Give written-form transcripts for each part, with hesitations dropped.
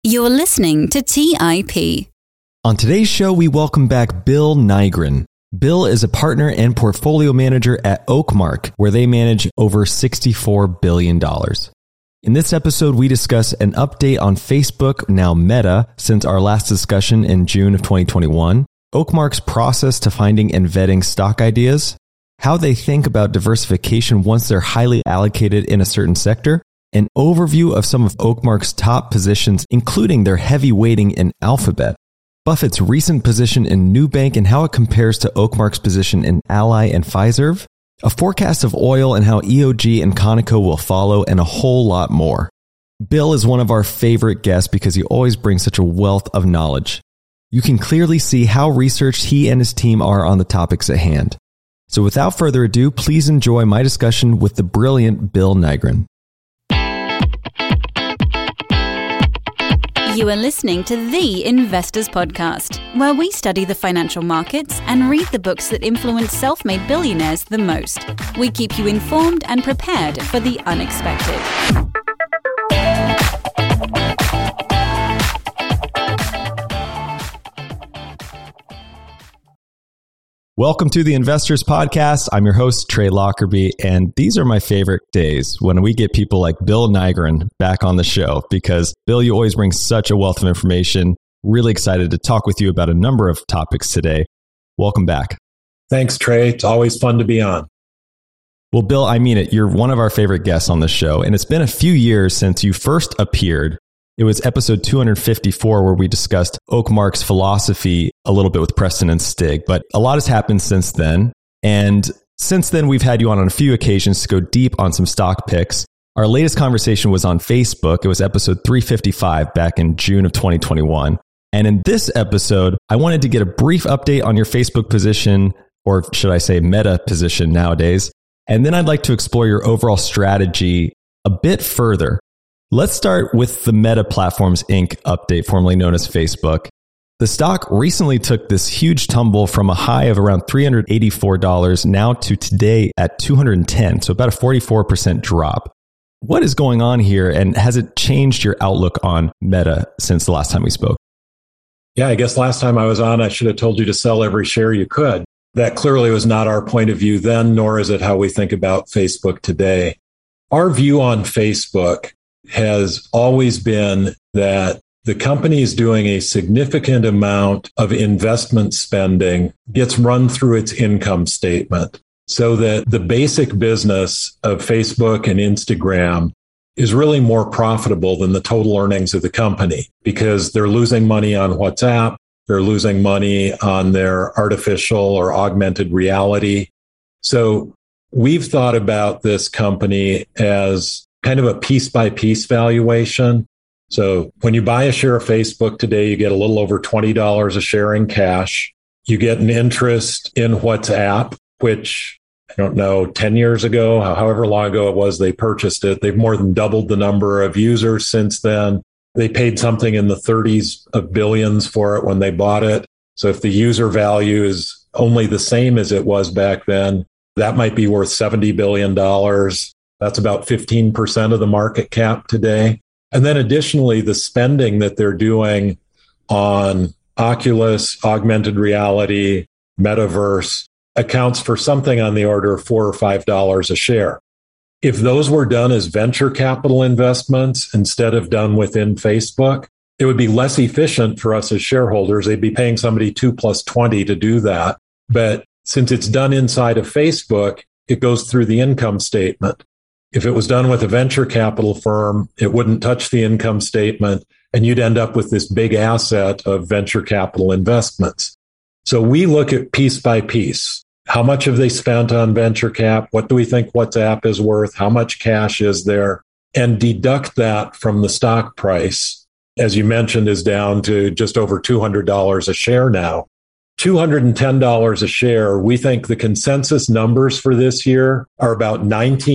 You're listening to TIP. On today's show, we welcome back Bill Nygren. Bill is a partner and portfolio manager at Oakmark, where they manage over $64 billion. In this episode, we discuss an update on Facebook, now Meta, since our last discussion in June of 2021, Oakmark's process to finding and vetting stock ideas, how they think about diversification once they're highly allocated in a certain sector, an overview of some of Oakmark's top positions, including their heavy weighting in Alphabet, Buffett's recent position in Nubank and how it compares to Oakmark's position in Ally and Fiserv, a forecast of oil and how EOG and Conoco will follow, and a whole lot more. Bill is one of our favorite guests because he always brings such a wealth of knowledge. You can clearly see how researched he and his team are on the topics at hand. So without further ado, please enjoy my discussion with the brilliant Bill Nygren. You are listening to The Investors Podcast, where we study the financial markets and read the books that influence self-made billionaires the most. We keep you informed and prepared for the unexpected. Welcome to the Investors Podcast. I'm your host, Trey Lockerbie, and these are my favorite days when we get people like Bill Nygren back on the show because, Bill, you always bring such a wealth of information. Really excited to talk with you about a number of topics today. Welcome back. Thanks, Trey. It's always fun to be on. Well, Bill, I mean it. You're one of our favorite guests on the show, and it's been a few years since you first appeared. It was episode 254 where we discussed Oakmark's philosophy a little bit with Preston and Stig, but a lot has happened since then. And since then, we've had you on a few occasions to go deep on some stock picks. Our latest conversation was on Facebook. It was episode 355 back in June of 2021. And in this episode, I wanted to get a brief update on your Facebook position, or should I say Meta position nowadays. And then I'd like to explore your overall strategy a bit further. Let's start with the Meta Platforms Inc. update, formerly known as Facebook. The stock recently took this huge tumble from a high of around $384 now to today at $210, so about a 44% drop. What is going on here, and has it changed your outlook on Meta since the last time we spoke? Yeah, I guess last time I was on, I should have told you to sell every share you could. That clearly was not our point of view then, nor is it how we think about Facebook today. Our view on Facebook has always been that the company is doing a significant amount of investment spending, gets run through its income statement, so that the basic business of Facebook and Instagram is really more profitable than the total earnings of the company because they're losing money on WhatsApp, they're losing money on their artificial or augmented reality. So we've thought about this company as kind of a piece-by-piece valuation. So when you buy a share of Facebook today, you get a little over $20 a share in cash. You get an interest in WhatsApp, which, I don't know, 10 years ago, however long ago it was they purchased it. They've more than doubled the number of users since then. They paid something in the 30s of billions for it when they bought it. So if the user value is only the same as it was back then, that might be worth $70 billion. That's about 15% of the market cap today. And then additionally, the spending that they're doing on Oculus, augmented reality, metaverse accounts for something on the order of $4 or $5 a share. If those were done as venture capital investments instead of done within Facebook, it would be less efficient for us as shareholders. They'd be paying somebody 2 + 20 to do that. But since it's done inside of Facebook, it goes through the income statement. If it was done with a venture capital firm, it wouldn't touch the income statement, and you'd end up with this big asset of venture capital investments. So we look at piece by piece. How much have they spent on venture cap? What do we think WhatsApp is worth? How much cash is there? And deduct that from the stock price. As you mentioned, is down to just over $200 a share now. $210 a share, we think the consensus numbers for this year are about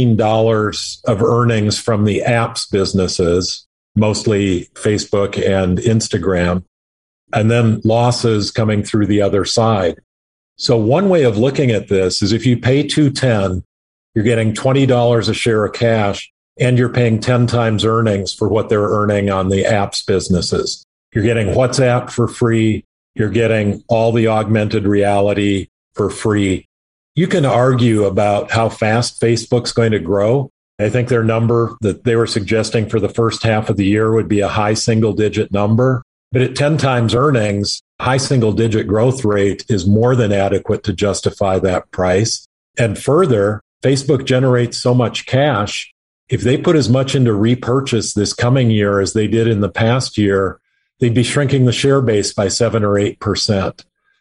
$19 of earnings from the apps businesses, mostly Facebook and Instagram, and then losses coming through the other side. So one way of looking at this is if you pay $210, you're getting $20 a share of cash. and you're paying 10 times earnings for what they're earning on the apps businesses. You're getting WhatsApp for free. You're getting all the augmented reality for free. You can argue about how fast Facebook's going to grow. I think their number that they were suggesting for the first half of the year would be a high single-digit number. But at 10 times earnings, high single-digit growth rate is more than adequate to justify that price. And further, Facebook generates so much cash. If they put as much into repurchase this coming year as they did in the past year, they'd be shrinking the share base by 7 or 8%.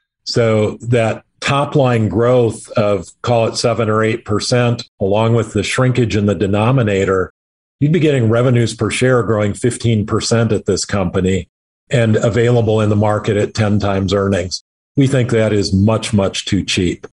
So that top line growth of, call it 7 or 8%, along with the shrinkage in the denominator, you'd be getting revenues per share growing 15% at this company and available in the market at 10 times earnings. We think that is much, much too cheap.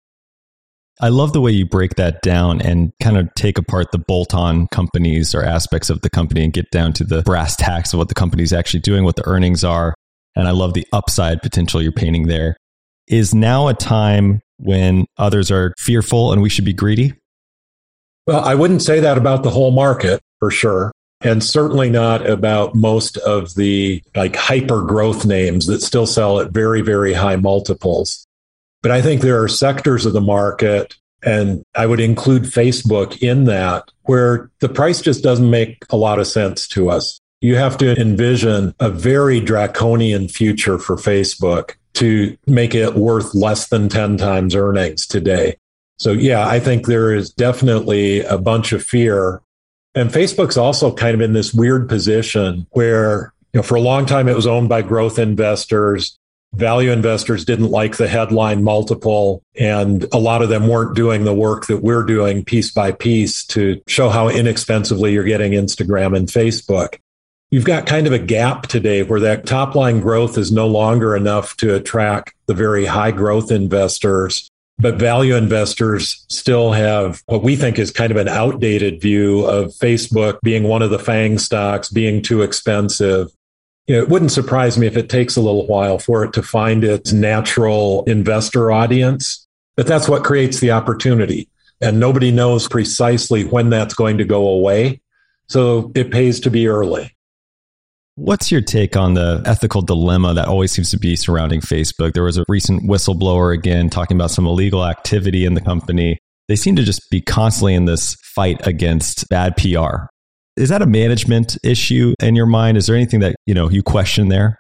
I love the way you break that down and kind of take apart the bolt-on companies or aspects of the company and get down to the brass tacks of what the company's actually doing, what the earnings are. And I love the upside potential you're painting there. Is now a time when others are fearful and we should be greedy? Well, I wouldn't say that about the whole market for sure. And certainly not about most of the hyper growth names that still sell at very, very high multiples. But I think there are sectors of the market, and I would include Facebook in that, where the price just doesn't make a lot of sense to us. You have to envision a very draconian future for Facebook to make it worth less than 10 times earnings today. So yeah, I think there is definitely a bunch of fear. And Facebook's also kind of in this weird position where, for a long time it was owned by growth investors. Value investors didn't like the headline multiple, and a lot of them weren't doing the work that we're doing piece by piece to show how inexpensively you're getting Instagram and Facebook. You've got kind of a gap today where that top line growth is no longer enough to attract the very high growth investors, but value investors still have what we think is kind of an outdated view of Facebook being one of the FANG stocks, being too expensive. It wouldn't surprise me if it takes a little while for it to find its natural investor audience, but that's what creates the opportunity. And nobody knows precisely when that's going to go away. So it pays to be early. What's your take on the ethical dilemma that always seems to be surrounding Facebook? There was a recent whistleblower again talking about some illegal activity in the company. They seem to just be constantly in this fight against bad PR. Is that a management issue in your mind? Is there anything that, you question there?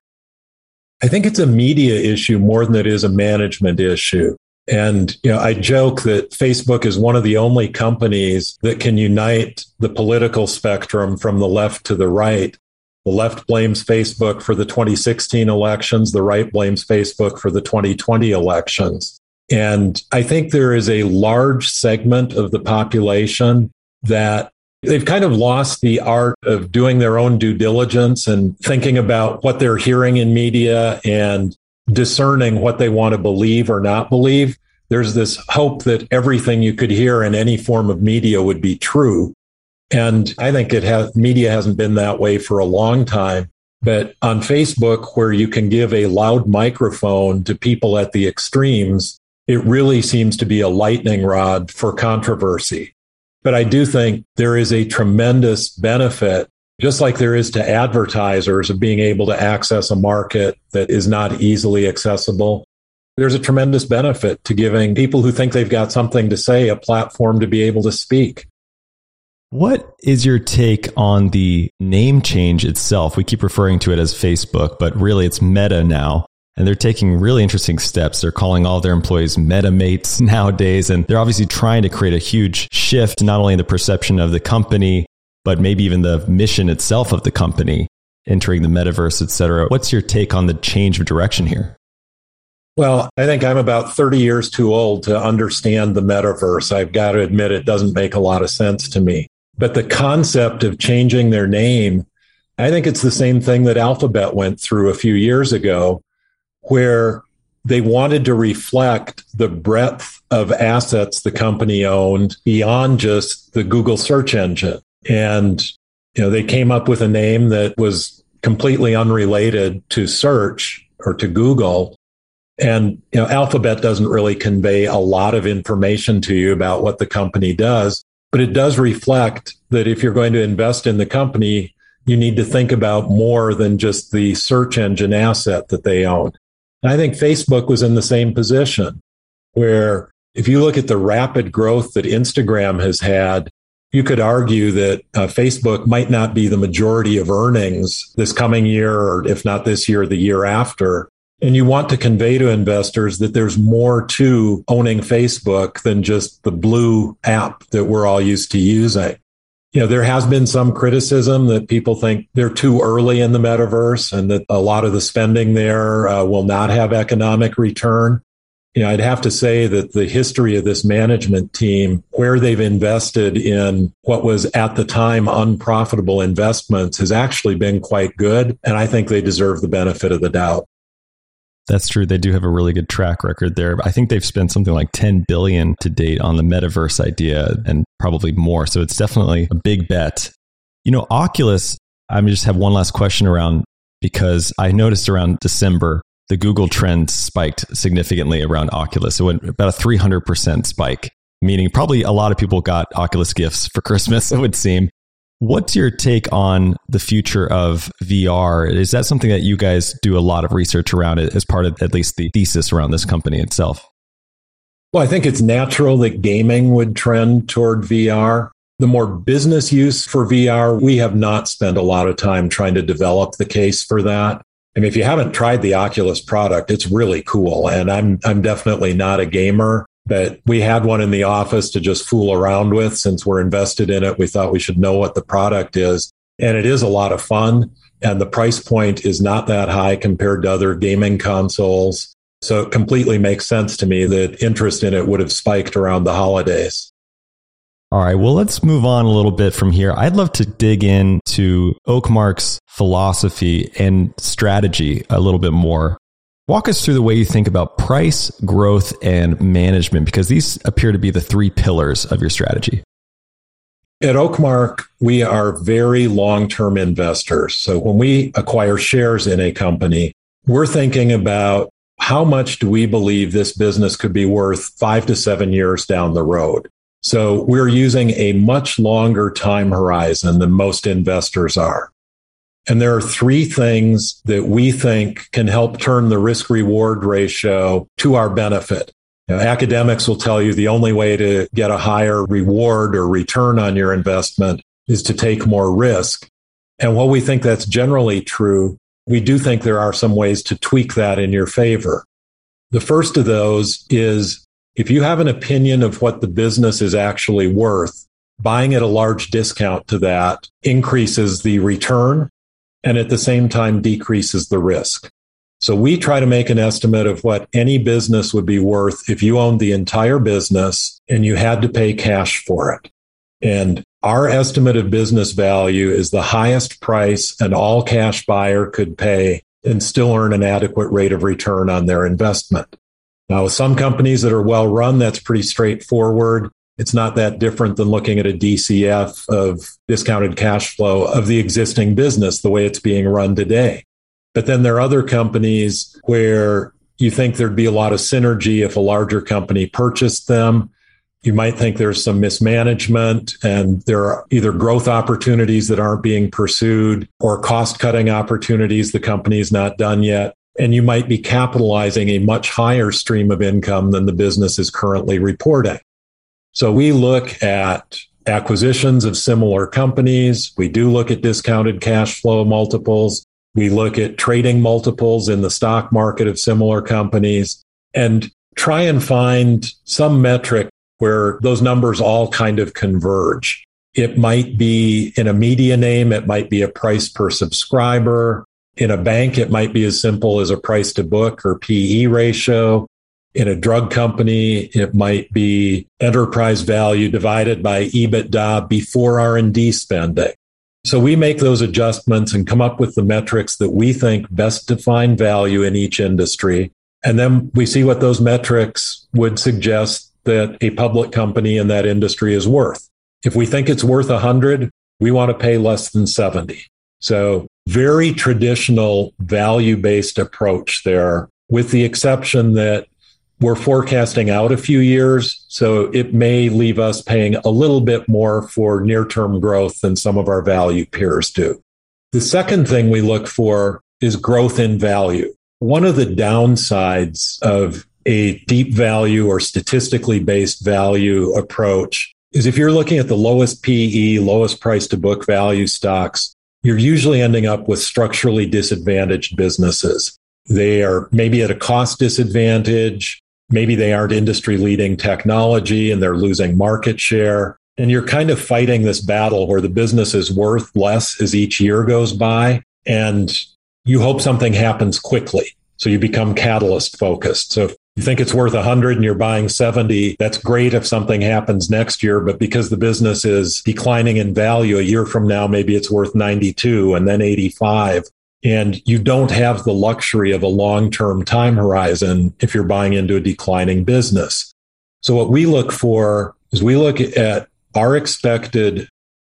I think it's a media issue more than it is a management issue. And, I joke that Facebook is one of the only companies that can unite the political spectrum from the left to the right. The left blames Facebook for the 2016 elections. The right blames Facebook for the 2020 elections. And I think there is a large segment of the population that they've kind of lost the art of doing their own due diligence and thinking about what they're hearing in media and discerning what they want to believe or not believe. There's this hope that everything you could hear in any form of media would be true. And I think media hasn't been that way for a long time. But on Facebook, where you can give a loud microphone to people at the extremes, it really seems to be a lightning rod for controversy. But I do think there is a tremendous benefit, just like there is to advertisers, of being able to access a market that is not easily accessible. There's a tremendous benefit to giving people who think they've got something to say a platform to be able to speak. What is your take on the name change itself? We keep referring to it as Facebook, but really it's Meta now. And they're taking really interesting steps. They're calling all their employees MetaMates nowadays. And they're obviously trying to create a huge shift, not only in the perception of the company, but maybe even the mission itself of the company, entering the metaverse, et cetera. What's your take on the change of direction here? Well, I think I'm about 30 years too old to understand the metaverse. I've got to admit it doesn't make a lot of sense to me. But the concept of changing their name, I think it's the same thing that Alphabet went through a few years ago, where they wanted to reflect the breadth of assets the company owned beyond just the Google search engine. And, they came up with a name that was completely unrelated to search or to Google. And, Alphabet doesn't really convey a lot of information to you about what the company does. But it does reflect that if you're going to invest in the company, you need to think about more than just the search engine asset that they own. And I think Facebook was in the same position, where if you look at the rapid growth that Instagram has had, you could argue that Facebook might not be the majority of earnings this coming year, or if not this year, the year after. And you want to convey to investors that there's more to owning Facebook than just the blue app that we're all used to using. There has been some criticism that people think they're too early in the metaverse and that a lot of the spending there will not have economic return. I'd have to say that the history of this management team, where they've invested in what was at the time unprofitable investments, has actually been quite good. And I think they deserve the benefit of the doubt. That's true. They do have a really good track record there. I think they've spent something like $10 billion to date on the metaverse idea and probably more. So it's definitely a big bet. Oculus, I just have one last question around, because I noticed around December, the Google trend spiked significantly around Oculus. It went about a 300% spike, meaning probably a lot of people got Oculus gifts for Christmas, it would seem. What's your take on the future of VR? Is that something that you guys do a lot of research around it as part of at least the thesis around this company itself? Well, I think it's natural that gaming would trend toward VR. The more business use for VR, we have not spent a lot of time trying to develop the case for that. If you haven't tried the Oculus product, it's really cool. And I'm definitely not a gamer, but we had one in the office to just fool around with. Since we're invested in it, we thought we should know what the product is. And it is a lot of fun. And the price point is not that high compared to other gaming consoles. So it completely makes sense to me that interest in it would have spiked around the holidays. All right, well, let's move on a little bit from here. I'd love to dig into Oakmark's philosophy and strategy a little bit more. Walk us through the way you think about price, growth, and management, because these appear to be the three pillars of your strategy. At Oakmark, we are very long-term investors. So when we acquire shares in a company, we're thinking about how much do we believe this business could be worth 5 to 7 years down the road. So we're using a much longer time horizon than most investors are. And there are three things that we think can help turn the risk-reward ratio to our benefit. Academics will tell you the only way to get a higher reward or return on your investment is to take more risk. And while we think that's generally true, we do think there are some ways to tweak that in your favor. The first of those is, if you have an opinion of what the business is actually worth, buying at a large discount to that increases the return and at the same time decreases the risk. So we try to make an estimate of what any business would be worth if you owned the entire business and you had to pay cash for it. And our estimate of business value is the highest price an all-cash buyer could pay and still earn an adequate rate of return on their investment. Now, with some companies that are well run, that's pretty straightforward. It's not that different than looking at a DCF of discounted cash flow of the existing business, the way it's being run today. But then there are other companies where you think there'd be a lot of synergy if a larger company purchased them. You might think there's some mismanagement and there are either growth opportunities that aren't being pursued or cost-cutting opportunities the company's not done yet. And you might be capitalizing a much higher stream of income than the business is currently reporting. So we look at acquisitions of similar companies. We do look at discounted cash flow multiples. We look at trading multiples in the stock market of similar companies and try and find some metric where those numbers all kind of converge. It might be in a media name, it might be a price per subscriber. In a bank, it might be as simple as a price to book or PE ratio. In a drug company, it might be enterprise value divided by EBITDA before R&D spending. So we make those adjustments and come up with the metrics that we think best define value in each industry. And then we see what those metrics would suggest that a public company in that industry is worth. If we think it's worth 100, we want to pay less than 70. So very traditional value-based approach there, with the exception that we're forecasting out a few years, so it may leave us paying a little bit more for near-term growth than some of our value peers do. The second thing we look for is growth in value. One of the downsides of a deep value or statistically based value approach is if you're looking at the lowest PE, lowest price to book value stocks, you're usually ending up with structurally disadvantaged businesses. They are maybe at a cost disadvantage. Maybe they aren't industry leading technology and they're losing market share. And you're kind of fighting this battle where the business is worth less as each year goes by. And you hope something happens quickly. So you become catalyst focused. So if you think it's worth 100 and you're buying 70, that's great if something happens next year. But because the business is declining in value, a year from now, maybe it's worth 92 and then 85. And you don't have the luxury of a long-term time horizon if you're buying into a declining business. So what we look for is we look at our expected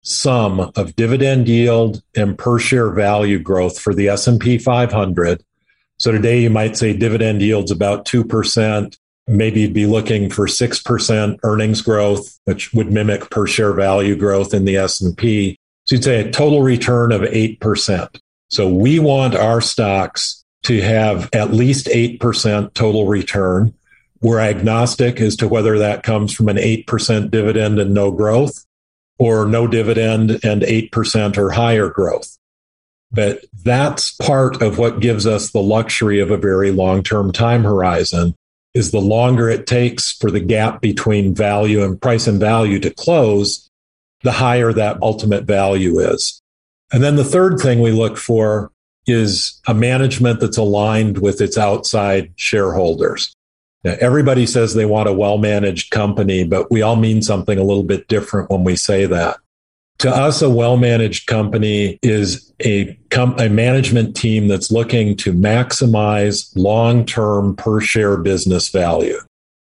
sum of dividend yield and per share value growth for the S&P 500. So today you might say dividend yield's about 2%. Maybe you'd be looking for 6% earnings growth, which would mimic per share value growth in the S&P. So you'd say a total return of 8%. So we want our stocks to have at least 8% total return. We're agnostic as to whether that comes from an 8% dividend and no growth or no dividend and 8% or higher growth. But that's part of what gives us the luxury of a very long-term time horizon, is the longer it takes for the gap between value and price and value to close, the higher that ultimate value is. And then the third thing we look for is a management that's aligned with its outside shareholders. Now, everybody says they want a well-managed company, but we all mean something a little bit different when we say that. To us, a well-managed company is a management team that's looking to maximize long-term per share business value.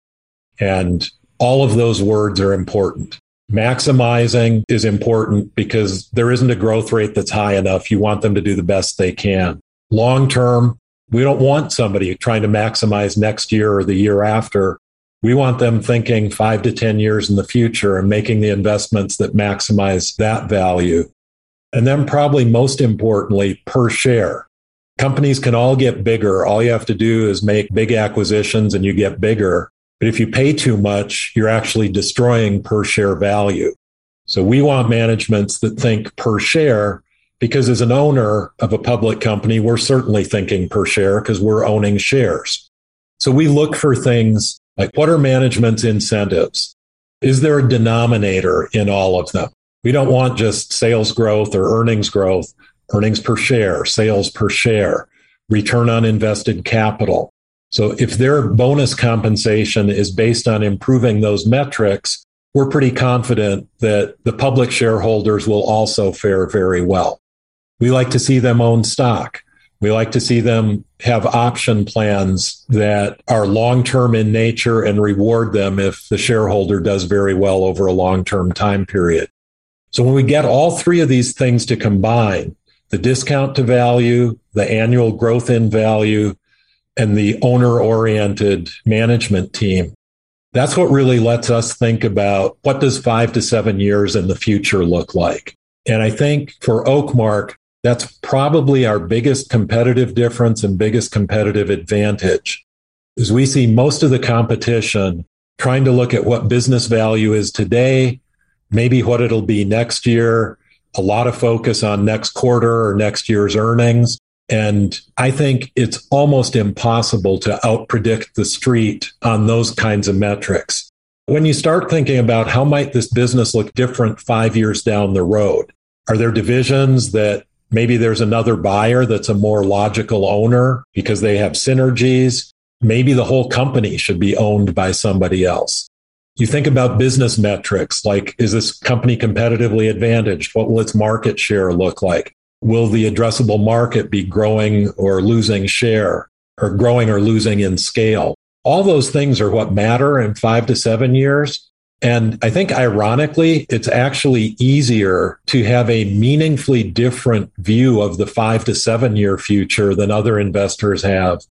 And all of those words are important. Maximizing is important because there isn't a growth rate that's high enough. You want them to do the best they can. Long term, we don't want somebody trying to maximize next year or the year after. We want them thinking 5 to 10 years in the future and making the investments that maximize that value. And then probably most importantly, per share. Companies can all get bigger. All you have to do is make big acquisitions and you get bigger. But if you pay too much, you're actually destroying per share value. So we want managements that think per share, because as an owner of a public company, we're certainly thinking per share because we're owning shares. So we look for things like, what are management's incentives? Is there a denominator in all of them? We don't want just sales growth or earnings growth, earnings per share, sales per share, return on invested capital. So if their bonus compensation is based on improving those metrics, we're pretty confident that the public shareholders will also fare very well. We like to see them own stock. We like to see them have option plans that are long-term in nature and reward them if the shareholder does very well over a long-term time period. So when we get all three of these things to combine, the discount to value, the annual growth in value, and the owner-oriented management team, that's what really lets us think about what does 5 to 7 years in the future look like. And I think for Oakmark, that's probably our biggest competitive difference and biggest competitive advantage, is we see most of the competition trying to look at what business value is today, maybe what it'll be next year, a lot of focus on next quarter or next year's earnings. And I think it's almost impossible to outpredict the street on those kinds of metrics. When you start thinking about how might this business look different 5 years down the road, are there divisions that maybe there's another buyer that's a more logical owner because they have synergies? Maybe the whole company should be owned by somebody else. You think about business metrics, like, is this company competitively advantaged? What will its market share look like? Will the addressable market be growing or losing share, or growing or losing in scale? All those things are what matter in 5 to 7 years. And I think ironically, it's actually easier to have a meaningfully different view of the 5 to 7 year future than other investors have.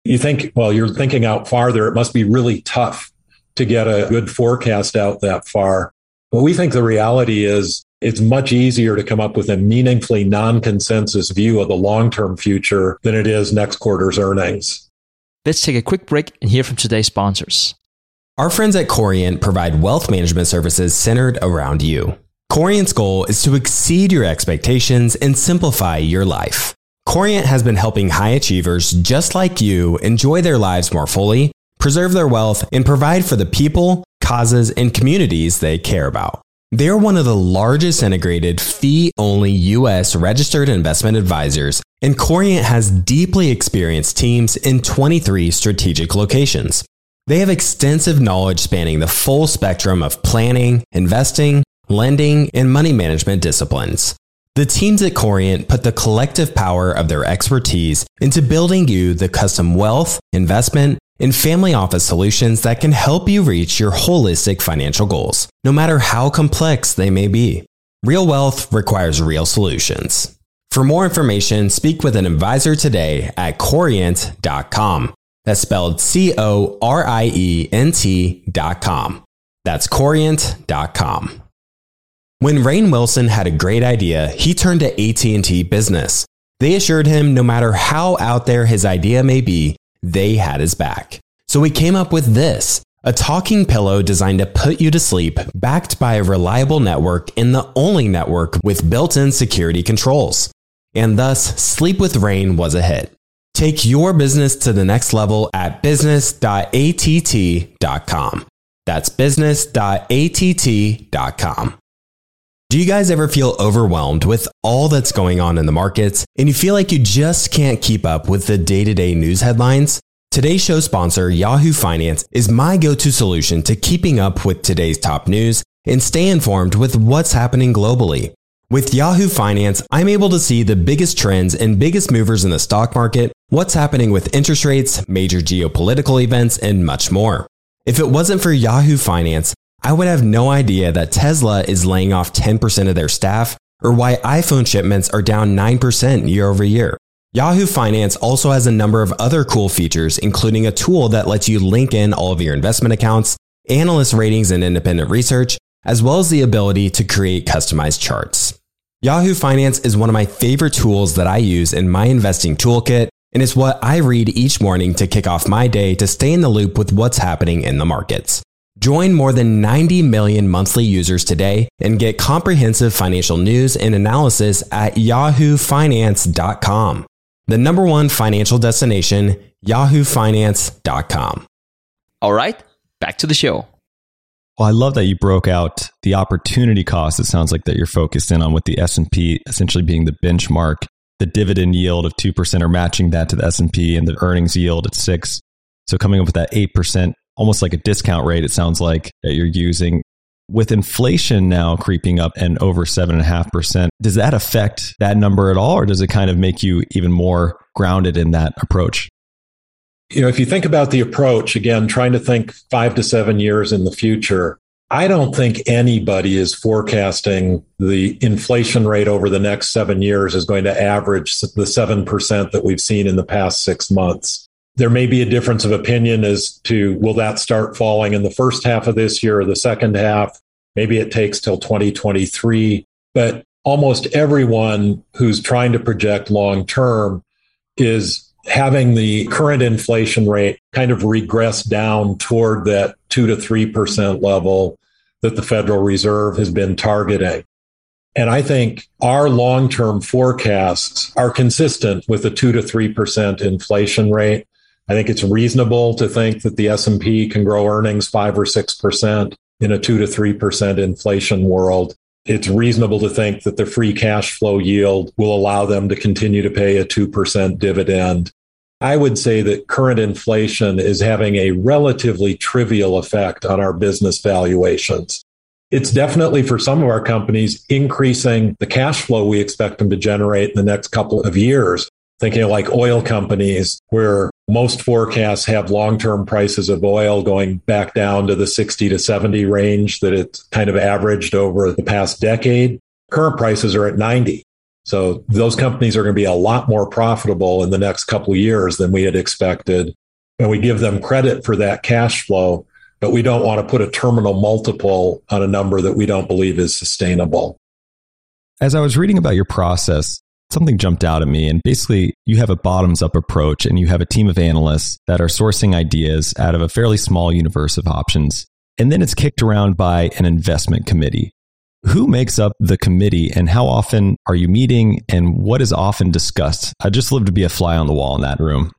You think, well, you're thinking out farther. It must be really tough to get a good forecast out that far. But we think the reality is it's much easier to come up with a meaningfully non-consensus view of the long-term future than it is next quarter's earnings. Let's take a quick break and hear from today's sponsors. Our friends at Corient provide wealth management services centered around you. Corient's goal is to exceed your expectations and simplify your life. Corient has been helping high achievers just like you enjoy their lives more fully, preserve their wealth, and provide for the people, causes, and communities they care about. They're one of the largest integrated fee-only U.S. registered investment advisors, and Corient has deeply experienced teams in 23 strategic locations. They have extensive knowledge spanning the full spectrum of planning, investing, lending, and money management disciplines. The teams at Corient put the collective power of their expertise into building you the custom wealth, investment, and family office solutions that can help you reach your holistic financial goals, no matter how complex they may be. Real wealth requires real solutions. For more information, speak with an advisor today at Corient.com. That's spelled Corient.com. That's Corient.com. When Rainn Wilson had a great idea, he turned to AT&T Business. They assured him no matter how out there his idea may be, they had his back. So he came up with this, a talking pillow designed to put you to sleep, backed by a reliable network and the only network with built-in security controls. And thus, Sleep with Rainn was a hit. Take your business to the next level at business.att.com. That's business.att.com. Do you guys ever feel overwhelmed with all that's going on in the markets and you feel like you just can't keep up with the day-to-day news headlines? Today's show sponsor, Yahoo Finance, is my go-to solution to keeping up with today's top news and stay informed with what's happening globally. With Yahoo Finance, I'm able to see the biggest trends and biggest movers in the stock market, what's happening with interest rates, major geopolitical events, and much more. If it wasn't for Yahoo Finance, I would have no idea that Tesla is laying off 10% of their staff or why iPhone shipments are down 9% year over year. Yahoo Finance also has a number of other cool features, including a tool that lets you link in all of your investment accounts, analyst ratings and independent research, as well as the ability to create customized charts. Yahoo Finance is one of my favorite tools that I use in my investing toolkit, and it's what I read each morning to kick off my day to stay in the loop with what's happening in the markets. Join more than 90 million monthly users today and get comprehensive financial news and analysis at yahoofinance.com. The number one financial destination, yahoofinance.com. All right, back to the show. Well, I love that you broke out the opportunity cost. It sounds like that you're focused in on with the S&P essentially being the benchmark, the dividend yield of 2% or matching that to the S&P and the earnings yield at 6%. So coming up with that 8%, almost like a discount rate, it sounds like, that you're using. With inflation now creeping up and over 7.5%, does that affect that number at all, or does it kind of make you even more grounded in that approach? You know, if you think about the approach, again, trying to think 5 to 7 years in the future, I don't think anybody is forecasting the inflation rate over the next 7 years is going to average the 7% that we've seen in the past 6 months. There may be a difference of opinion as to will that start falling in the first half of this year or the second half. Maybe it takes till 2023. But almost everyone who's trying to project long term is having the current inflation rate kind of regress down toward that 2 to 3% level that the Federal Reserve has been targeting. And I think our long-term forecasts are consistent with the 2 to 3% inflation rate. I think it's reasonable to think that the S&P can grow earnings 5 or 6% in a 2 to 3% inflation world. It's reasonable to think that the free cash flow yield will allow them to continue to pay a 2% dividend. I would say that current inflation is having a relatively trivial effect on our business valuations. It's definitely, for some of our companies, increasing the cash flow we expect them to generate in the next couple of years. Thinking of like oil companies, where most forecasts have long-term prices of oil going back down to the 60 to 70 range that it's kind of averaged over the past decade. Current prices are at 90. So those companies are going to be a lot more profitable in the next couple of years than we had expected. And we give them credit for that cash flow, but we don't want to put a terminal multiple on a number that we don't believe is sustainable. As I was reading about your process, something jumped out at me. And basically, you have a bottoms-up approach and you have a team of analysts that are sourcing ideas out of a fairly small universe of options. And then it's kicked around by an investment committee. Who makes up the committee and how often are you meeting and what is often discussed? I'd just love to be a fly on the wall in that room.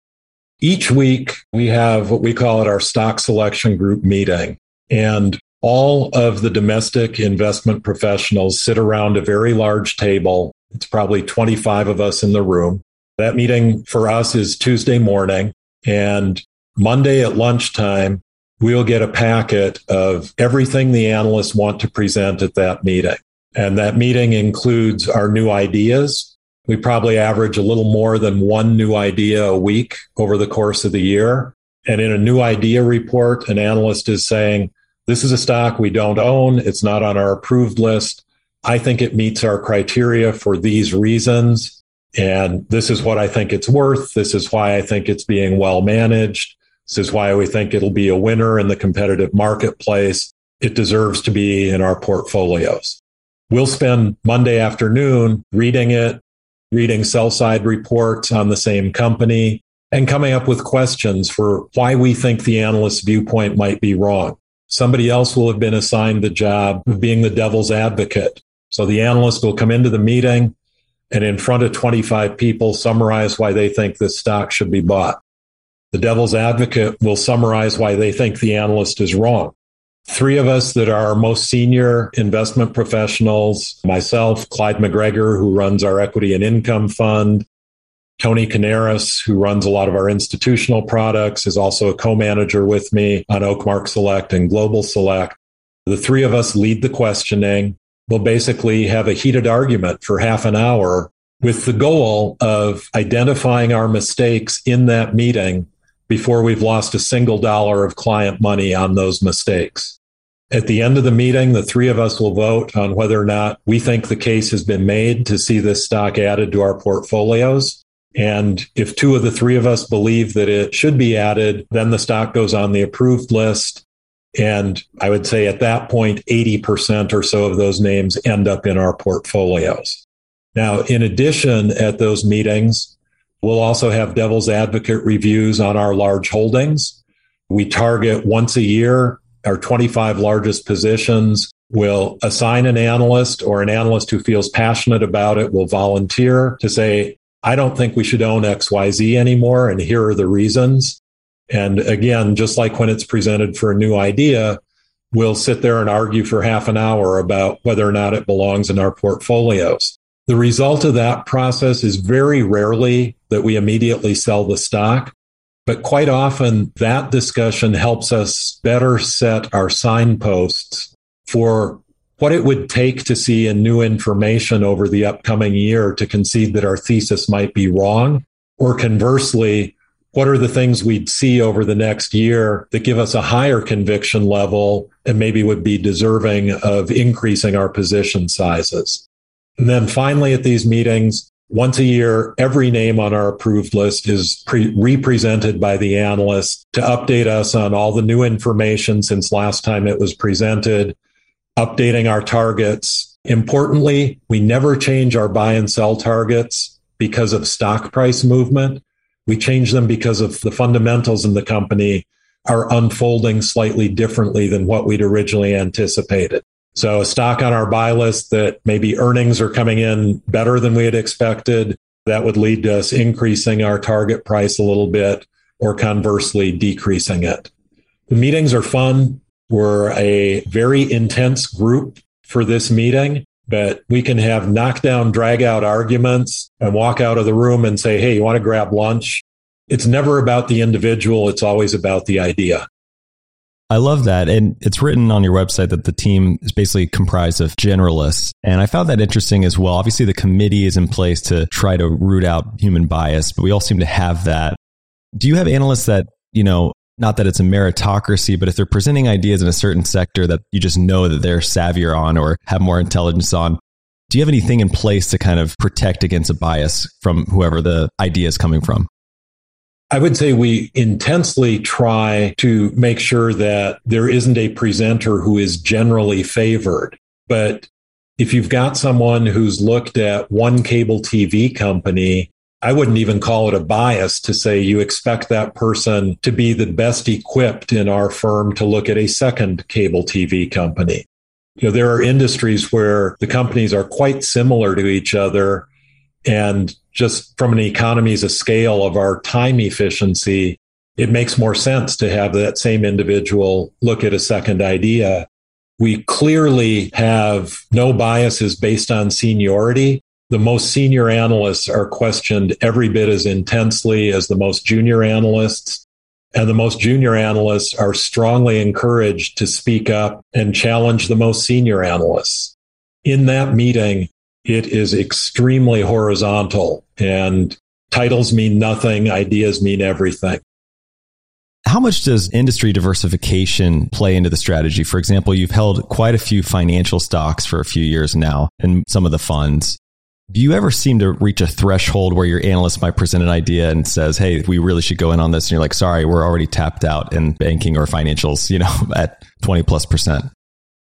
Each week, we have what we call it our stock selection group meeting. And all of the domestic investment professionals sit around a very large table. It's probably 25 of us in the room. That meeting for us is Tuesday morning. And Monday at lunchtime, we'll get a packet of everything the analysts want to present at that meeting. And that meeting includes our new ideas. We probably average a little more than one new idea a week over the course of the year. And in a new idea report, an analyst is saying, this is a stock we don't own. It's not on our approved list. I think it meets our criteria for these reasons. And this is what I think it's worth. This is why I think it's being well managed. This is why we think it'll be a winner in the competitive marketplace. It deserves to be in our portfolios. We'll spend Monday afternoon reading it, reading sell-side reports on the same company, and coming up with questions for why we think the analyst's viewpoint might be wrong. Somebody else will have been assigned the job of being the devil's advocate. So the analyst will come into the meeting and in front of 25 people summarize why they think this stock should be bought. The devil's advocate will summarize why they think the analyst is wrong. Three of us that are our most senior investment professionals, myself, Clyde McGregor, who runs our equity and income fund, Tony Canaris, who runs a lot of our institutional products, is also a co-manager with me on Oakmark Select and Global Select. The three of us lead the questioning. We'll basically have a heated argument for half an hour with the goal of identifying our mistakes in that meeting before we've lost a single dollar of client money on those mistakes. At the end of the meeting, the three of us will vote on whether or not we think the case has been made to see this stock added to our portfolios. And if two of the three of us believe that it should be added, then the stock goes on the approved list. And I would say at that point, 80% or so of those names end up in our portfolios. Now, in addition, at those meetings, we'll also have devil's advocate reviews on our large holdings. We target once a year our 25 largest positions. We'll assign an analyst or an analyst who feels passionate about it will volunteer to say, I don't think we should own XYZ anymore, and here are the reasons. And again, just like when it's presented for a new idea, we'll sit there and argue for half an hour about whether or not it belongs in our portfolios. The result of that process is very rarely that we immediately sell the stock, but quite often that discussion helps us better set our signposts for what it would take to see in new information over the upcoming year to concede that our thesis might be wrong, or conversely, what are the things we'd see over the next year that give us a higher conviction level and maybe would be deserving of increasing our position sizes. And then finally, at these meetings, once a year, every name on our approved list is represented by the analyst to update us on all the new information since last time it was presented, updating our targets. Importantly, we never change our buy and sell targets because of stock price movement. We change them because of the fundamentals in the company are unfolding slightly differently than what we'd originally anticipated. So a stock on our buy list that maybe earnings are coming in better than we had expected, that would lead to us increasing our target price a little bit or conversely decreasing it. The meetings are fun. We're a very intense group for this meeting, but we can have knockdown, drag out arguments and walk out of the room and say, hey, you want to grab lunch? It's never about the individual. It's always about the idea. I love that. And it's written on your website that the team is basically comprised of generalists. And I found that interesting as well. Obviously, the committee is in place to try to root out human bias, but we all seem to have that. Do you have analysts that, not that it's a meritocracy, but if they're presenting ideas in a certain sector that you just know that they're savvier on or have more intelligence on, Do you have anything in place to kind of protect against a bias from whoever the idea is coming from? I would say we intensely try to make sure that there isn't a presenter who is generally favored. But if you've got someone who's looked at one cable TV company, I wouldn't even call it a bias to say you expect that person to be the best equipped in our firm to look at a second cable TV company. There are industries where the companies are quite similar to each other, and just from an economies of scale of our time efficiency, it makes more sense to have that same individual look at a second idea. We clearly have no biases based on seniority. The most senior analysts are questioned every bit as intensely as the most junior analysts. And the most junior analysts are strongly encouraged to speak up and challenge the most senior analysts. In that meeting, it is extremely horizontal, and titles mean nothing, ideas mean everything. How much does industry diversification play into the strategy? For example, you've held quite a few financial stocks for a few years now in some of the funds. Do you ever seem to reach a threshold where your analyst might present an idea and says, hey, we really should go in on this? And you're like, sorry, we're already tapped out in banking or financials, at 20+%.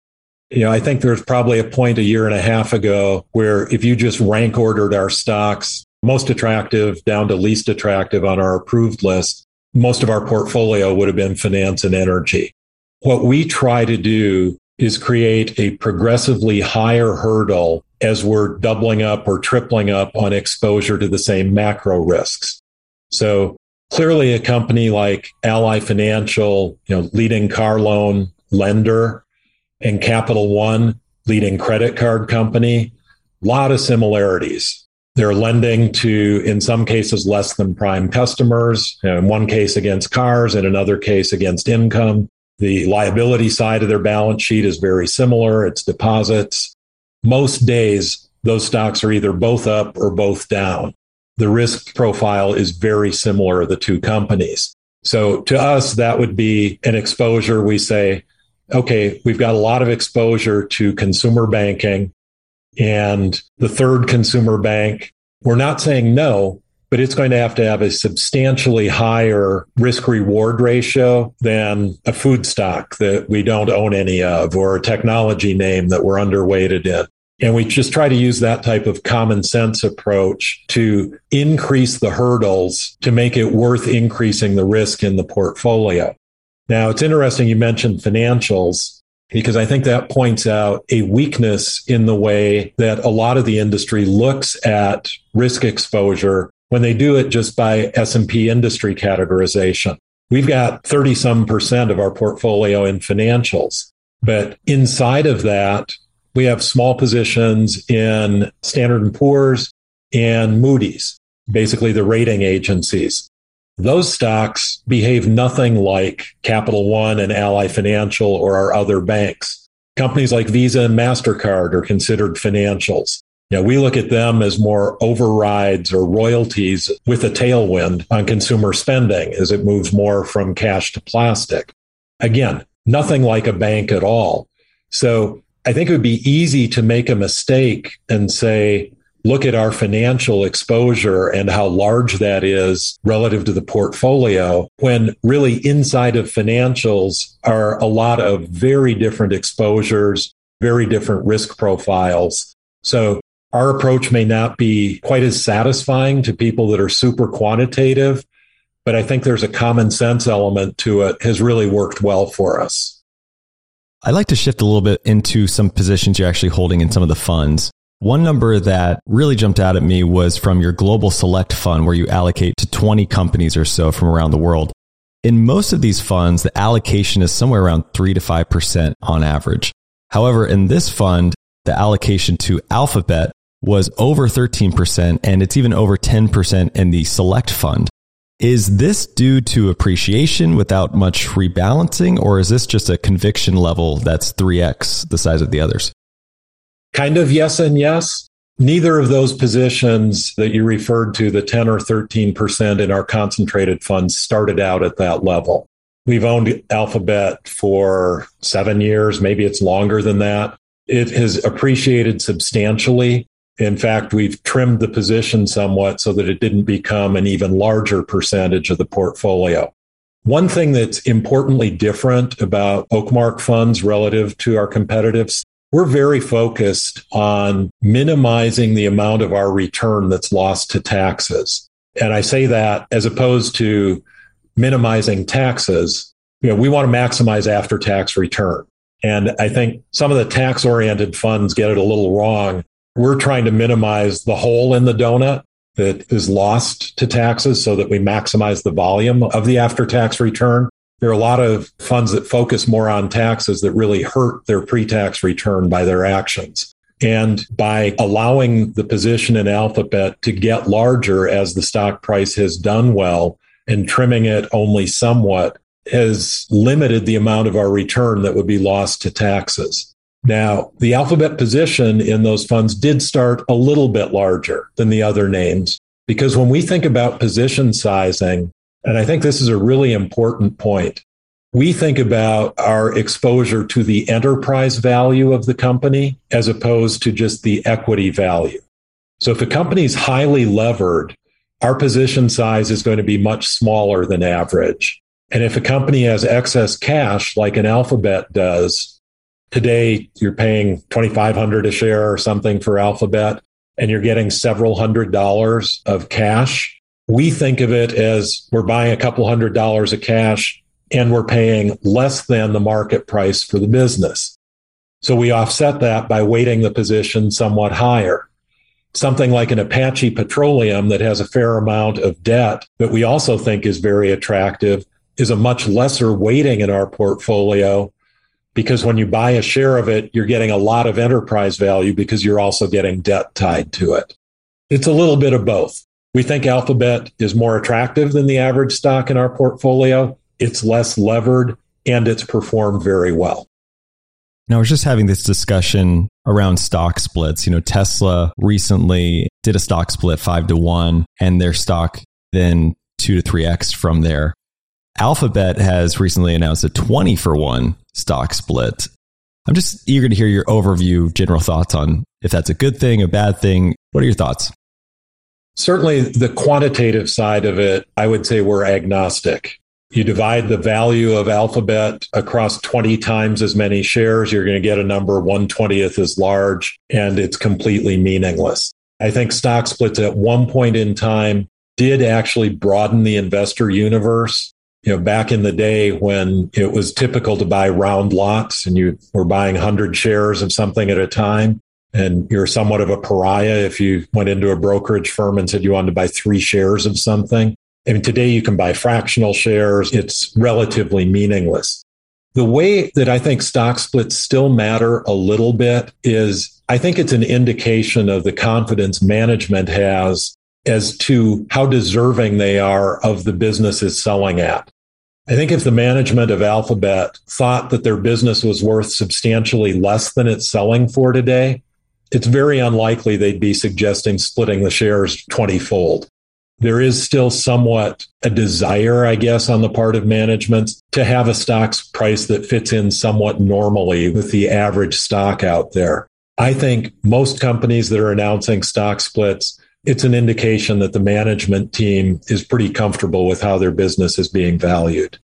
I think there's probably a point a year and a half ago where if you just rank ordered our stocks, most attractive down to least attractive on our approved list, most of our portfolio would have been finance and energy. What we try to do is create a progressively higher hurdle as we're doubling up or tripling up on exposure to the same macro risks. So clearly a company like Ally Financial, leading car loan lender, and Capital One, leading credit card company, a lot of similarities. They're lending to, in some cases, less than prime customers, in one case against cars, in another case against income. The liability side of their balance sheet is very similar. It's deposits. Most days, those stocks are either both up or both down. The risk profile is very similar of the two companies. So to us, that would be an exposure. We say, okay, we've got a lot of exposure to consumer banking, and the third consumer bank, we're not saying no, but it's going to have a substantially higher risk-reward ratio than a food stock that we don't own any of, or a technology name that we're underweighted in. And we just try to use that type of common sense approach to increase the hurdles to make it worth increasing the risk in the portfolio. Now, it's interesting you mentioned financials, because I think that points out a weakness in the way that a lot of the industry looks at risk exposure when they do it just by S&P industry categorization. We've got 30-some% of our portfolio in financials, but inside of that, we have small positions in Standard & Poor's and Moody's, basically the rating agencies. Those stocks behave nothing like Capital One and Ally Financial or our other banks. Companies like Visa and MasterCard are considered financials. We look at them as more overrides or royalties with a tailwind on consumer spending as it moves more from cash to plastic. Again, nothing like a bank at all. So I think it would be easy to make a mistake and say, look at our financial exposure and how large that is relative to the portfolio, when really inside of financials are a lot of very different exposures, very different risk profiles. So our approach may not be quite as satisfying to people that are super quantitative, but I think there's a common sense element to it, has really worked well for us. I'd like to shift a little bit into some positions you're actually holding in some of the funds. One number that really jumped out at me was from your Global Select Fund, where you allocate to 20 companies or so from around the world. In most of these funds, the allocation is somewhere around 3 to 5% on average. However, in this fund, the allocation to Alphabet was over 13%, and it's even over 10% in the Select Fund. Is this due to appreciation without much rebalancing, or is this just a conviction level that's 3x the size of the others? Kind of yes and yes. Neither of those positions that you referred to, the 10 or 13% in our concentrated funds, started out at that level. We've owned Alphabet for 7 years, maybe it's longer than that. It has appreciated substantially. In fact, we've trimmed the position somewhat so that it didn't become an even larger percentage of the portfolio. One thing that's importantly different about Oakmark funds relative to our competitors, we're very focused on minimizing the amount of our return that's lost to taxes. And I say that as opposed to minimizing taxes. We want to maximize after-tax return. And I think some of the tax-oriented funds get it a little wrong. We're trying to minimize the hole in the donut that is lost to taxes so that we maximize the volume of the after-tax return. There are a lot of funds that focus more on taxes that really hurt their pre-tax return by their actions. And by allowing the position in Alphabet to get larger as the stock price has done well and trimming it only somewhat has limited the amount of our return that would be lost to taxes. Now, the Alphabet position in those funds did start a little bit larger than the other names, because when we think about position sizing, and I think this is a really important point, we think about our exposure to the enterprise value of the company as opposed to just the equity value. So if a company is highly levered, our position size is going to be much smaller than average. And if a company has excess cash, like an Alphabet does, today, you're paying $2,500 a share or something for Alphabet, and you're getting several $100s of cash. We think of it as we're buying a couple $100s of cash, and we're paying less than the market price for the business. So we offset that by weighting the position somewhat higher. Something like an Apache Petroleum that has a fair amount of debt, but we also think is very attractive, is a much lesser weighting in our portfolio, because when you buy a share of it, you're getting a lot of enterprise value because you're also getting debt tied to it. It's a little bit of both. We think Alphabet is more attractive than the average stock in our portfolio. It's less levered, and it's performed very well. Now, I was just having this discussion around stock splits. Tesla recently did a stock split 5-to-1, and their stock then 2 to 3x from there. Alphabet has recently announced a 20-for-1 stock split. I'm just eager to hear your overview, general thoughts on if that's a good thing, a bad thing. What are your thoughts? Certainly the quantitative side of it, I would say we're agnostic. You divide the value of Alphabet across 20 times as many shares, you're going to get a number 1/20th as large, and it's completely meaningless. I think stock splits at one point in time did actually broaden the investor universe. Back in the day when it was typical to buy round lots and you were buying 100 shares of something at a time, and you're somewhat of a pariah if you went into a brokerage firm and said you wanted to buy 3 shares of something. Today you can buy fractional shares. It's relatively meaningless. The way that I think stock splits still matter a little bit is I think it's an indication of the confidence management has as to how deserving they are of the business is selling at. I think if the management of Alphabet thought that their business was worth substantially less than it's selling for today, it's very unlikely they'd be suggesting splitting the shares 20-fold. There is still somewhat a desire, I guess, on the part of management to have a stock price that fits in somewhat normally with the average stock out there. I think most companies that are announcing stock splits, it's an indication that the management team is pretty comfortable with how their business is being valued.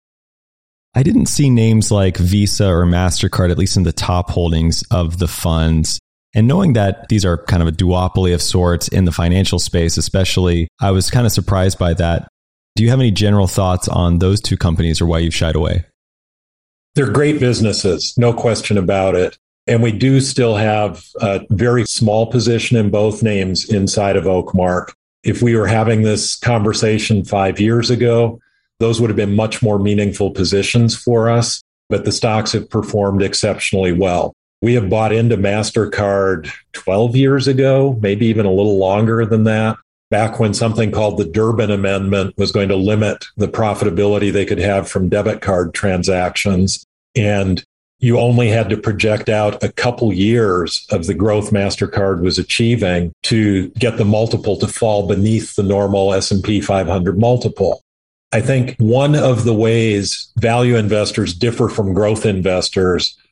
I didn't see names like Visa or MasterCard, at least in the top holdings of the funds. And knowing that these are kind of a duopoly of sorts in the financial space, especially, I was kind of surprised by that. Do you have any general thoughts on those two companies or why you've shied away? They're great businesses, no question about it. And we do still have a very small position in both names inside of Oakmark. If we were having this conversation 5 years ago, those would have been much more meaningful positions for us, but the stocks have performed exceptionally well. We have bought into MasterCard 12 years ago, maybe even a little longer than that, back when something called the Durbin Amendment was going to limit the profitability they could have from debit card transactions. And you only had to project out a couple years of the growth MasterCard was achieving to get the multiple to fall beneath the normal S&P 500 multiple. I think one of the ways value investors differ from growth investors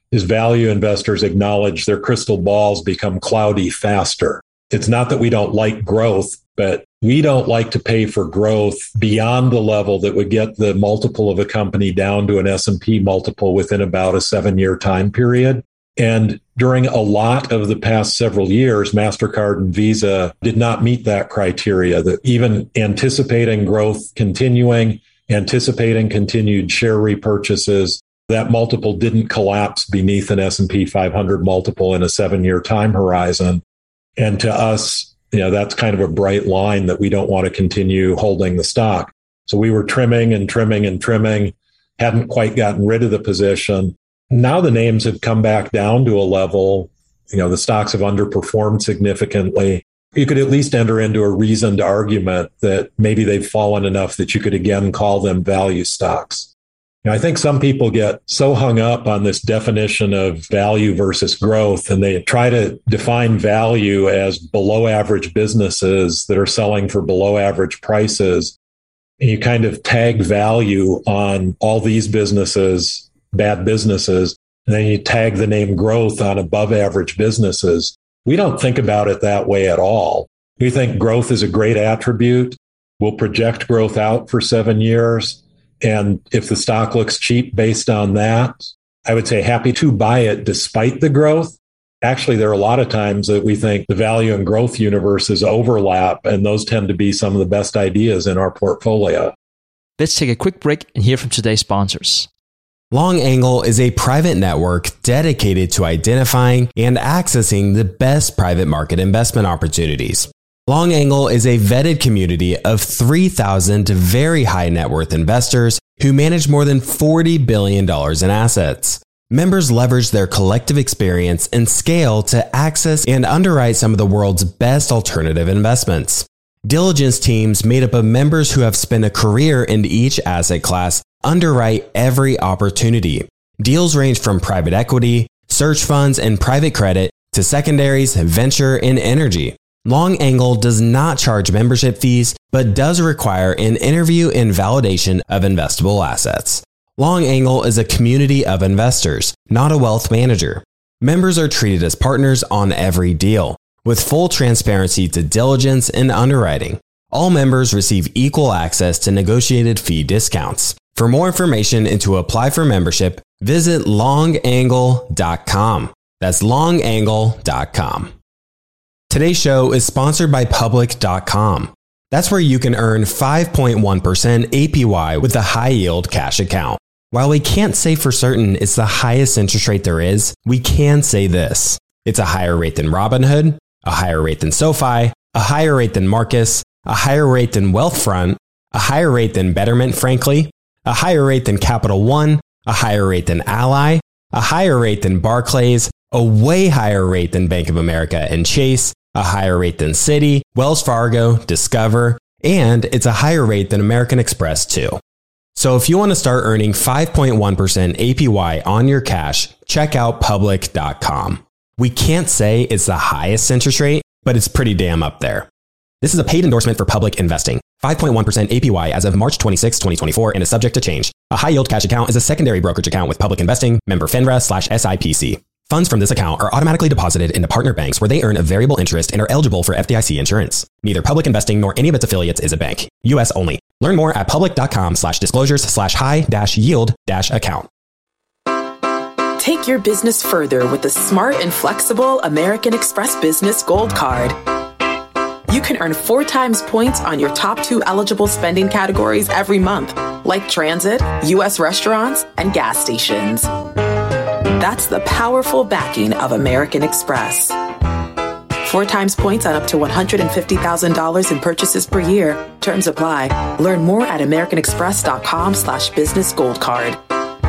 is value investors acknowledge their crystal balls become cloudy faster. It's not that we don't like growth, but we don't like to pay for growth beyond the level that would get the multiple of a company down to an S&P multiple within about a 7-year time period. And during a lot of the past several years, MasterCard and Visa did not meet that criteria, that even anticipating growth continuing, anticipating continued share repurchases, that multiple didn't collapse beneath an S&P 500 multiple in a 7-year time horizon. And to us, that's kind of a bright line that we don't want to continue holding the stock. So we were trimming and trimming and trimming, hadn't quite gotten rid of the position. Now the names have come back down to a level, the stocks have underperformed significantly. You could at least enter into a reasoned argument that maybe they've fallen enough that you could again call them value stocks. I think some people get so hung up on this definition of value versus growth, and they try to define value as below average businesses that are selling for below average prices. And you kind of tag value on all these businesses, bad businesses, and then you tag the name growth on above average businesses. We don't think about it that way at all. We think growth is a great attribute. We'll project growth out for 7 years. And if the stock looks cheap based on that, I would say happy to buy it despite the growth. Actually, there are a lot of times that we think the value and growth universes overlap, and those tend to be some of the best ideas in our portfolio. Let's take a quick break and hear from today's sponsors. LongAngle is a private network dedicated to identifying and accessing the best private market investment opportunities. LongAngle is a vetted community of 3,000 very high net worth investors who manage more than $40 billion in assets. Members leverage their collective experience and scale to access and underwrite some of the world's best alternative investments. Diligence teams made up of members who have spent a career in each asset class underwrite every opportunity. Deals range from private equity, search funds, and private credit to secondaries, venture, and energy. LongAngle does not charge membership fees, but does require an interview and validation of investable assets. LongAngle is a community of investors, not a wealth manager. Members are treated as partners on every deal, with full transparency to diligence and underwriting. All members receive equal access to negotiated fee discounts. For more information and to apply for membership, visit longangle.com. That's longangle.com. Today's show is sponsored by Public.com. That's where you can earn 5.1% APY with a high-yield cash account. While we can't say for certain it's the highest interest rate there is, we can say this. It's a higher rate than Robinhood, a higher rate than SoFi, a higher rate than Marcus, a higher rate than Wealthfront, a higher rate than Betterment, frankly, a higher rate than Capital One, a higher rate than Ally, a higher rate than Barclays, a way higher rate than Bank of America and Chase, a higher rate than Citi, Wells Fargo, Discover, and it's a higher rate than American Express too. So if you want to start earning 5.1% APY on your cash, check out Public.com. We can't say it's the highest interest rate, but it's pretty damn up there. This is a paid endorsement for Public Investing. 5.1% APY as of March 26, 2024 and is subject to change. A high-yield cash account is a secondary brokerage account with Public Investing, member FINRA/SIPC. Funds from this account are automatically deposited into partner banks where they earn a variable interest and are eligible for FDIC insurance. Neither Public Investing nor any of its affiliates is a bank. U.S. only. Learn more at public.com/disclosures/high-yield-account. Take your business further with the smart and flexible American Express Business Gold Card. You can earn 4 times points on your top 2 eligible spending categories every month, like transit, U.S. restaurants, and gas stations. That's the powerful backing of American Express. 4 times points on up to $150,000 in purchases per year. Terms apply. Learn more at americanexpress.com/business gold card.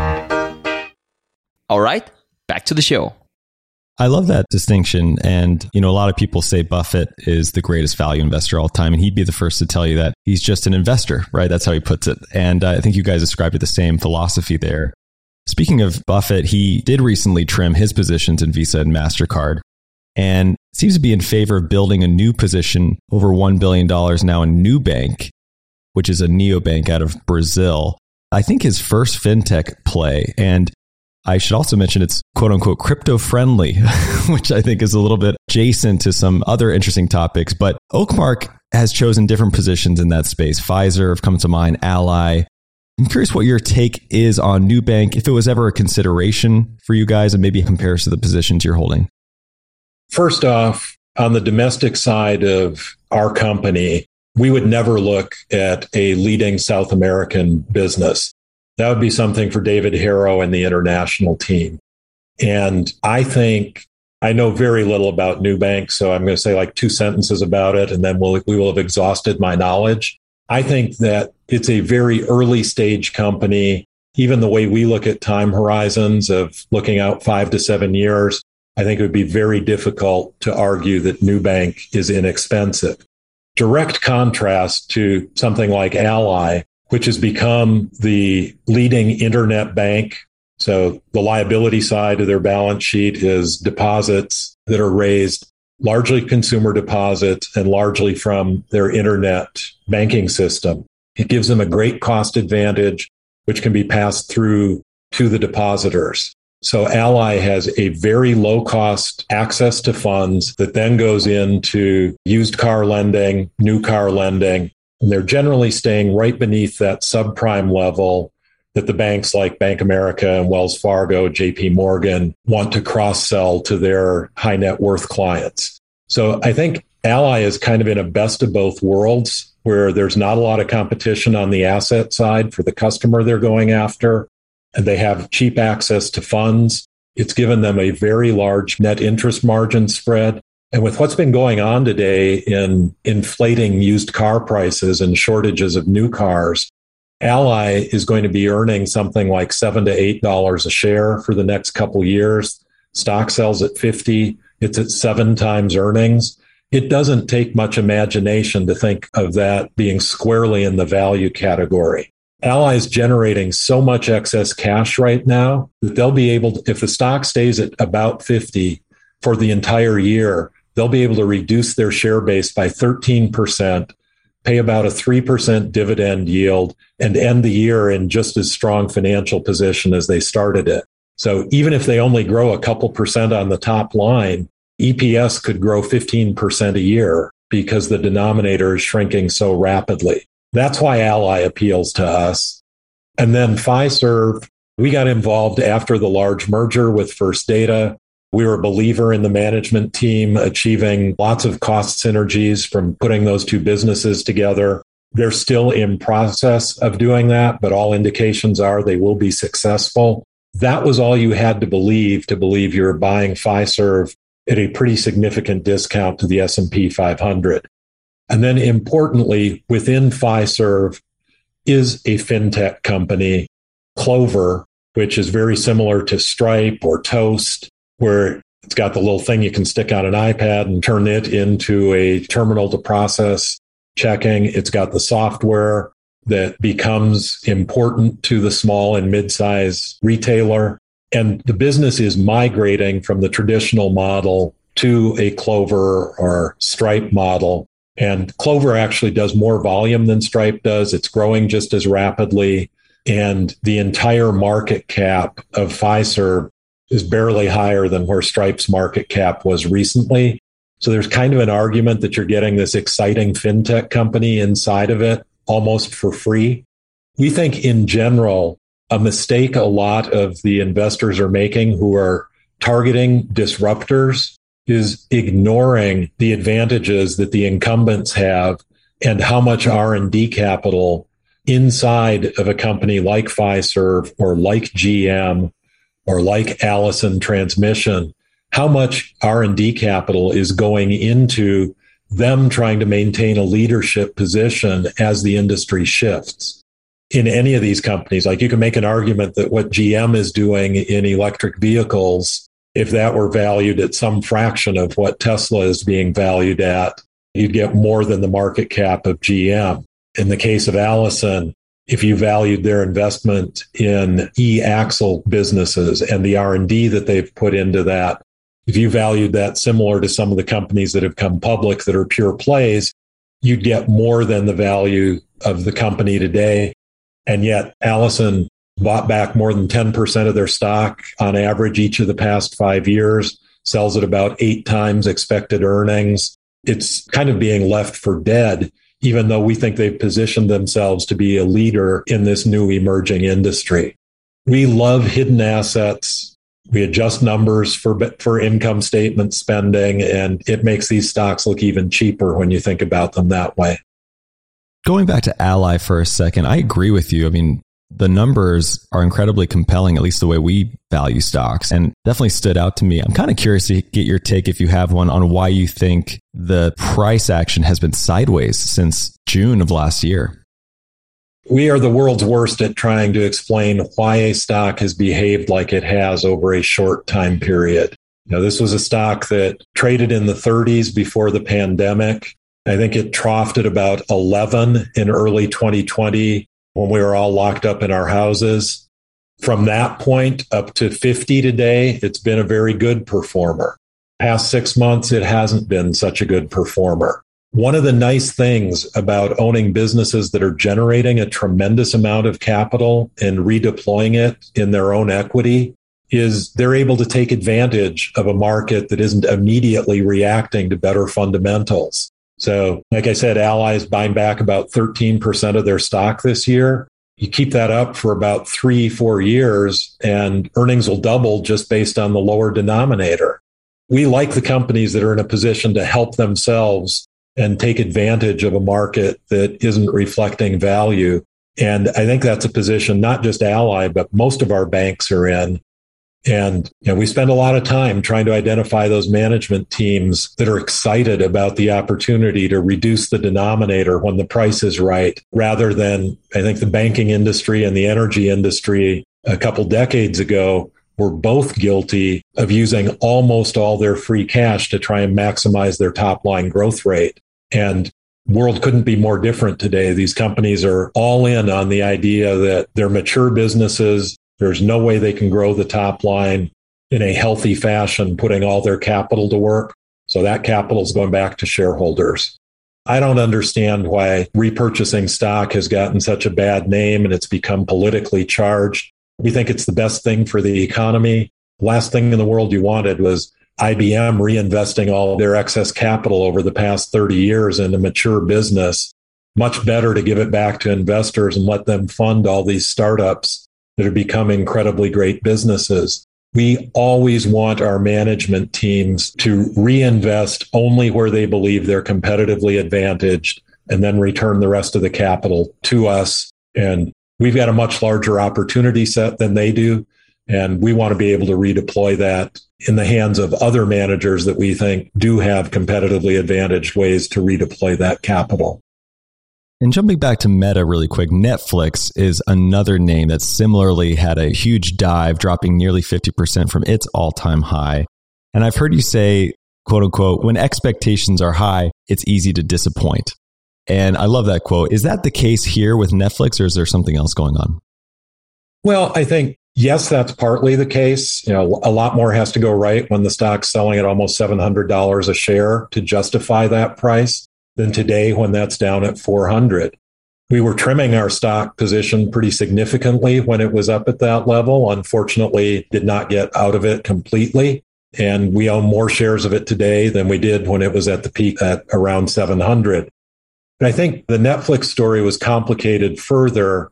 All right, back to the show. I love that distinction. And, a lot of people say Buffett is the greatest value investor of all time. And he'd be the first to tell you that he's just an investor, right? That's how he puts it. And I think you guys described it the same philosophy there. Speaking of Buffett, he did recently trim his positions in Visa and MasterCard and seems to be in favor of building a new position over $1 billion now in Nubank, which is a neobank out of Brazil. I think his first fintech play. And I should also mention it's quote unquote crypto friendly, which I think is a little bit adjacent to some other interesting topics. But Oakmark has chosen different positions in that space. Fiserv comes to mind, Ally. I'm curious what your take is on Nubank, if it was ever a consideration for you guys, and maybe compares to the positions you're holding. First off, on the domestic side of our company, we would never look at a leading South American business. That would be something for David Harrow and the international team. And I think I know very little about Nubank, so I'm going to say like 2 sentences about it, and then we will have exhausted my knowledge. I think that it's a very early stage company. Even the way we look at time horizons of looking out 5 to 7 years, I think it would be very difficult to argue that Nubank is inexpensive. Direct contrast to something like Ally, which has become the leading internet bank. So the liability side of their balance sheet is deposits that are raised, largely consumer deposits and largely from their internet banking system. It gives them a great cost advantage, which can be passed through to the depositors. So Ally has a very low cost access to funds that then goes into used car lending, new car lending, and they're generally staying right beneath that subprime level that the banks like Bank America and Wells Fargo, JP Morgan want to cross-sell to their high net worth clients. So I think Ally is kind of in a best of both worlds where there's not a lot of competition on the asset side for the customer they're going after, and they have cheap access to funds. It's given them a very large net interest margin spread. And with what's been going on today in inflating used car prices and shortages of new cars, Ally is going to be earning something like $7 to $8 a share for the next couple years. Stock sells at 50. It's at 7 times earnings. It doesn't take much imagination to think of that being squarely in the value category. Ally is generating so much excess cash right now that they'll be able to, if the stock stays at about 50 for the entire year, they'll be able to reduce their share base by 13%, pay about a 3% dividend yield, and end the year in just as strong financial position as they started it. So even if they only grow a couple percent on the top line, EPS could grow 15% a year because the denominator is shrinking so rapidly. That's why Ally appeals to us. And then Fiserv, we got involved after the large merger with First Data. We were a believer in the management team achieving lots of cost synergies from putting those two businesses together. They're still in process of doing that, but all indications are they will be successful. That was all you had to believe you were buying Fiserv at a pretty significant discount to the S&P 500. And then importantly, within Fiserv is a fintech company, Clover, which is very similar to Stripe or Toast, where it's got the little thing you can stick on an iPad and turn it into a terminal to process checking. It's got the software that becomes important to the small and mid-size retailer. And the business is migrating from the traditional model to a Clover or Stripe model. And Clover actually does more volume than Stripe does. It's growing just as rapidly. And the entire market cap of Fiserv is barely higher than where Stripe's market cap was recently. So there's kind of an argument that you're getting this exciting fintech company inside of it almost for free. We think in general, a mistake a lot of the investors are making who are targeting disruptors is ignoring the advantages that the incumbents have and how much R&D capital inside of a company like Fiserv or like GM or like Allison Transmission, how much R&D capital is going into them trying to maintain a leadership position as the industry shifts. In any of these companies, like you can make an argument that what GM is doing in electric vehicles, if that were valued at some fraction of what Tesla is being valued at, you'd get more than the market cap of GM. In the case of Allison, if you valued their investment in e-axle businesses and the R&D that they've put into that, if you valued that similar to some of the companies that have come public that are pure plays, you'd get more than the value of the company today. And yet Allison bought back more than 10% of their stock on average each of the past 5 years, sells at about 8 times expected earnings. It's kind of being left for dead, even though we think they've positioned themselves to be a leader in this new emerging industry. We love hidden assets. We adjust numbers for income statement spending, and it makes these stocks look even cheaper when you think about them that way. Going back to Ally for a second, I agree with you. I mean, the numbers are incredibly compelling, at least the way we value stocks, and definitely stood out to me. I'm kind of curious to get your take, if you have one, on why you think the price action has been sideways since June of last year. We are the world's worst at trying to explain why a stock has behaved like it has over a short time period. This was a stock that traded in the 30s before the pandemic. I think it troughed at about 11 in early 2020 when we were all locked up in our houses. From that point up to 50 today, it's been a very good performer. Past 6 months, it hasn't been such a good performer. One of the nice things about owning businesses that are generating a tremendous amount of capital and redeploying it in their own equity is they're able to take advantage of a market that isn't immediately reacting to better fundamentals. So, like I said, Ally is buying back about 13% of their stock this year. You keep that up for about 3-4 years and earnings will double just based on the lower denominator. We like the companies that are in a position to help themselves and take advantage of a market that isn't reflecting value. And I think that's a position not just Ally, but most of our banks are in. And we spend a lot of time trying to identify those management teams that are excited about the opportunity to reduce the denominator when the price is right, rather than, I think, the banking industry and the energy industry a couple decades ago were both guilty of using almost all their free cash to try and maximize their top line growth rate. And the world couldn't be more different today. These companies are all in on the idea that they're mature businesses. There's no way they can grow the top line in a healthy fashion, putting all their capital to work. So that capital is going back to shareholders. I don't understand why repurchasing stock has gotten such a bad name and it's become politically charged. We think it's the best thing for the economy. The last thing in the world you wanted was IBM reinvesting all of their excess capital over the past 30 years in a mature business. Much better to give it back to investors and let them fund all these startups that are becoming incredibly great businesses. We always want our management teams to reinvest only where they believe they're competitively advantaged and then return the rest of the capital to us. And we've got a much larger opportunity set than they do. And we want to be able to redeploy that in the hands of other managers that we think do have competitively advantaged ways to redeploy that capital. And jumping back to Meta really quick, Netflix is another name that similarly had a huge dive, dropping nearly 50% from its all-time high. And I've heard you say, quote unquote, when expectations are high, it's easy to disappoint. And I love that quote. Is that the case here with Netflix, or is there something else going on? Well, I think, yes, that's partly the case. A lot more has to go right when the stock's selling at almost $700 a share to justify that price than today when that's down at $400. We were trimming our stock position pretty significantly when it was up at that level. Unfortunately, did not get out of it completely. And we own more shares of it today than we did when it was at the peak at around 700. And I think the Netflix story was complicated further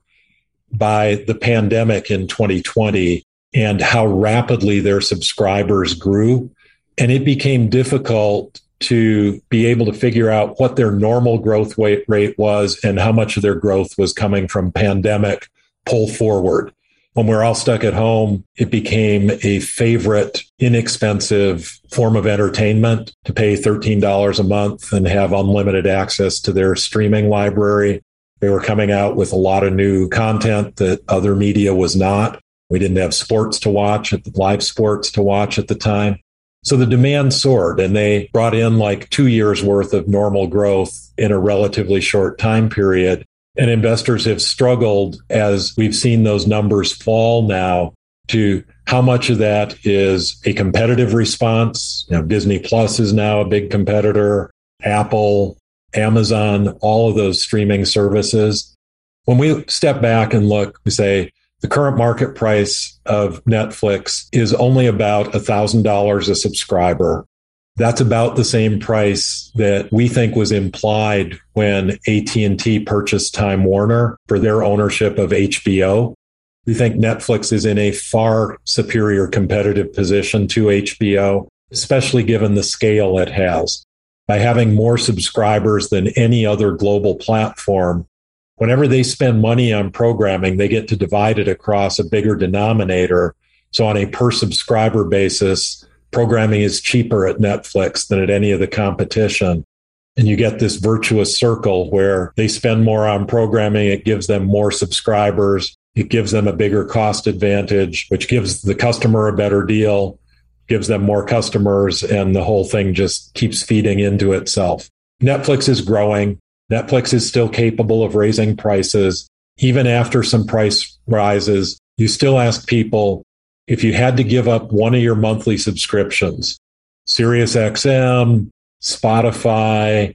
by the pandemic in 2020 and how rapidly their subscribers grew. And it became difficult to be able to figure out what their normal growth rate was and how much of their growth was coming from pandemic pull forward. When we're all stuck at home, it became a favorite, inexpensive form of entertainment to pay $13 a month and have unlimited access to their streaming library. They were coming out with a lot of new content that other media was not. We didn't have sports to watch, live sports to watch at the time. So the demand soared, and they brought in like 2 years worth of normal growth in a relatively short time period. And investors have struggled as we've seen those numbers fall now to how much of that is a competitive response. Disney Plus is now a big competitor, Apple, Amazon, all of those streaming services. When we step back and look, we say, The current market price of Netflix is only about $1,000 a subscriber. That's about the same price that we think was implied when AT&T purchased Time Warner for their ownership of HBO. We think Netflix is in a far superior competitive position to HBO, especially given the scale it has. By having more subscribers than any other global platform, whenever they spend money on programming, they get to divide it across a bigger denominator. So on a per subscriber basis, programming is cheaper at Netflix than at any of the competition. And you get this virtuous circle where they spend more on programming. It gives them more subscribers. It gives them a bigger cost advantage, which gives the customer a better deal, gives them more customers, and the whole thing just keeps feeding into itself. Netflix is growing. Netflix is still capable of raising prices. Even after some price rises, you still ask people, if you had to give up one of your monthly subscriptions, SiriusXM, Spotify,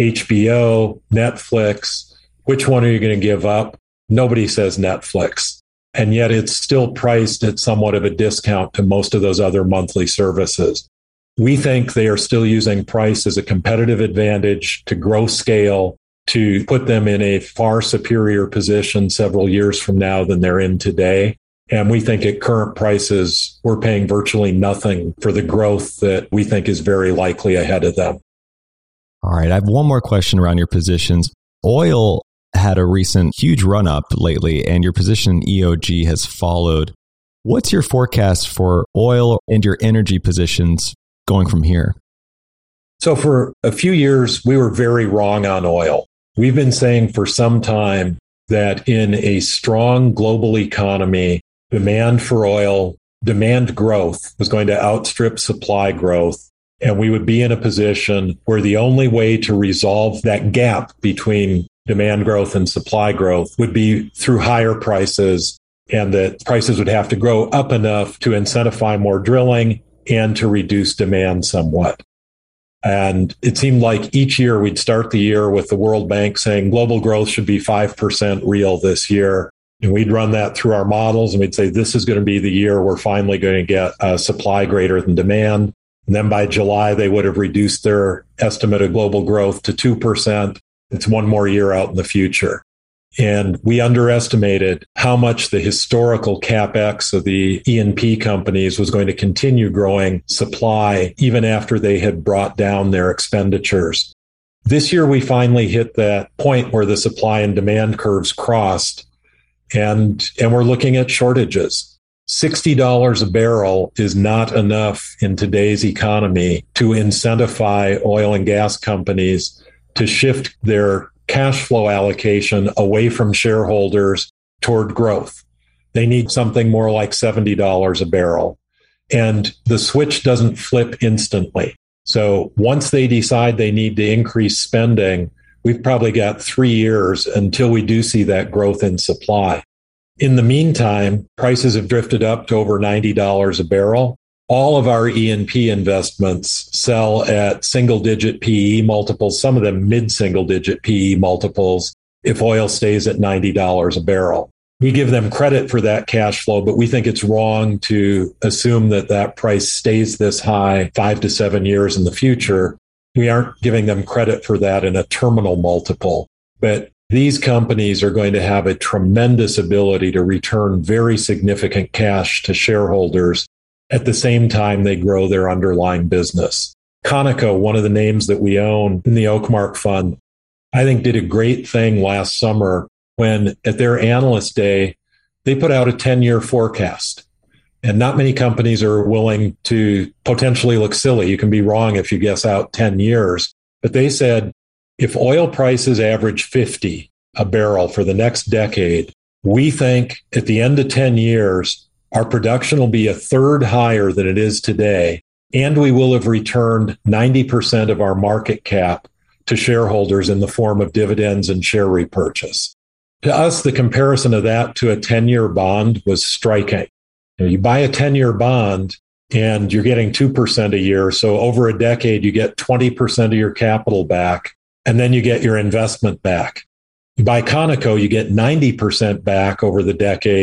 HBO, Netflix, which one are you going to give up? Nobody says Netflix. And yet it's still priced at somewhat of a discount to most of those other monthly services. We think they are still using price as a competitive advantage to grow scale, to put them in a far superior position several years from now than they're in today. And we think at current prices, we're paying virtually nothing for the growth that we think is very likely ahead of them. All right. I have one more question around your positions. Oil had a recent huge run up lately, and your position in EOG has followed. What's your forecast for oil and your energy positions going from here? So for a few years, we were very wrong on oil. We've been saying for some time that in a strong global economy, demand for oil, demand growth was going to outstrip supply growth. And we would be in a position where the only way to resolve that gap between demand growth and supply growth would be through higher prices, and that prices would have to grow up enough to incentivize more drilling and to reduce demand somewhat. And it seemed like each year we'd start the year with the World Bank saying global growth should be 5% real this year. And we'd run that through our models and we'd say, this is going to be the year we're finally going to get a supply greater than demand. And then by July, they would have reduced their estimate of global growth to 2%. It's one more year out in the future. And we underestimated how much the historical CapEx of the E&P companies was going to continue growing supply even after they had brought down their expenditures. This year, we finally hit that point where the supply and demand curves crossed, and we're looking at shortages. $60 a barrel is not enough in today's economy to incentivize oil and gas companies to shift their cash flow allocation away from shareholders toward growth. They need something more like $70 a barrel. And the switch doesn't flip instantly. So once they decide they need to increase spending, we've probably got 3 years until we do see that growth in supply. In the meantime, prices have drifted up to over $90 a barrel. All of our E&P investments sell at single-digit PE multiples, some of them mid-single-digit PE multiples, if oil stays at $90 a barrel. We give them credit for that cash flow, but we think it's wrong to assume that that price stays this high 5 to 7 years in the future. We aren't giving them credit for that in a terminal multiple. But these companies are going to have a tremendous ability to return very significant cash to shareholders at the same time they grow their underlying business. Conoco, one of the names that we own in the Oakmark Fund, I think did a great thing last summer when at their analyst day, they put out a 10-year forecast. And not many companies are willing to potentially look silly. You can be wrong if you guess out 10 years. But they said, if oil prices average 50 a barrel for the next decade, we think at the end of 10 years, our production will be a third higher than it is today, and we will have returned 90% of our market cap to shareholders in the form of dividends and share repurchase. To us, the comparison of that to a 10-year bond was striking. You buy a 10-year bond and you're getting 2% a year. So over a decade, you get 20% of your capital back, and then you get your investment back. You buy Conoco, you get 90% back over the decade,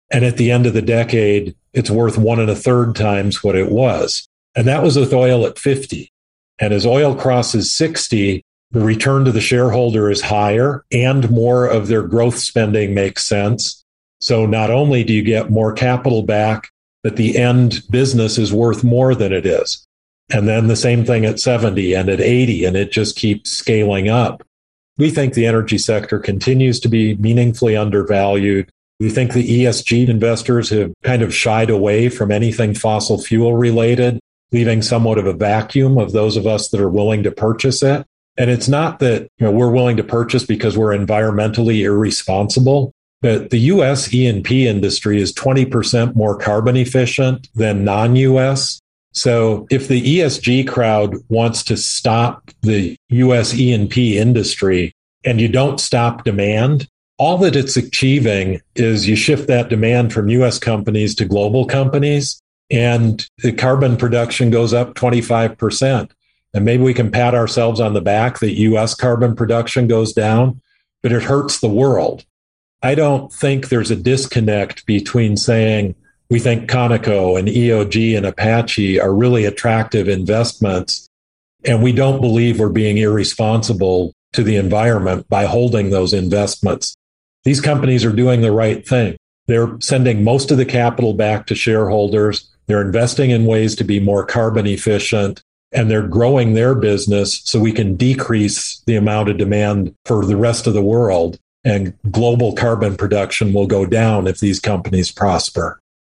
And at the end of the decade, it's worth 1 1/3 times what it was. And that was with oil at 50. And as oil crosses 60, the return to the shareholder is higher and more of their growth spending makes sense. So not only do you get more capital back, but the end business is worth more than it is. And then the same thing at 70 and at 80, and it just keeps scaling up. We think the energy sector continues to be meaningfully undervalued. We think the ESG investors have kind of shied away from anything fossil fuel related, leaving somewhat of a vacuum of those of us that are willing to purchase it. And it's not that we're willing to purchase because we're environmentally irresponsible, but the U.S. E&P industry is 20% more carbon efficient than non-U.S. So if the ESG crowd wants to stop the U.S. E&P industry and you don't stop demand, all that it's achieving is you shift that demand from U.S. companies to global companies, and the carbon production goes up 25%. And maybe we can pat ourselves on the back that U.S. carbon production goes down, but it hurts the world. I don't think there's a disconnect between saying we think Conoco and EOG and Apache are really attractive investments, and we don't believe we're being irresponsible to the environment by holding those investments. These companies are doing the right thing. They're sending most of the capital back to shareholders. They're investing in ways to be more carbon efficient, and they're growing their business so we can decrease the amount of demand for the rest of the world, and global carbon production will go down if these companies prosper.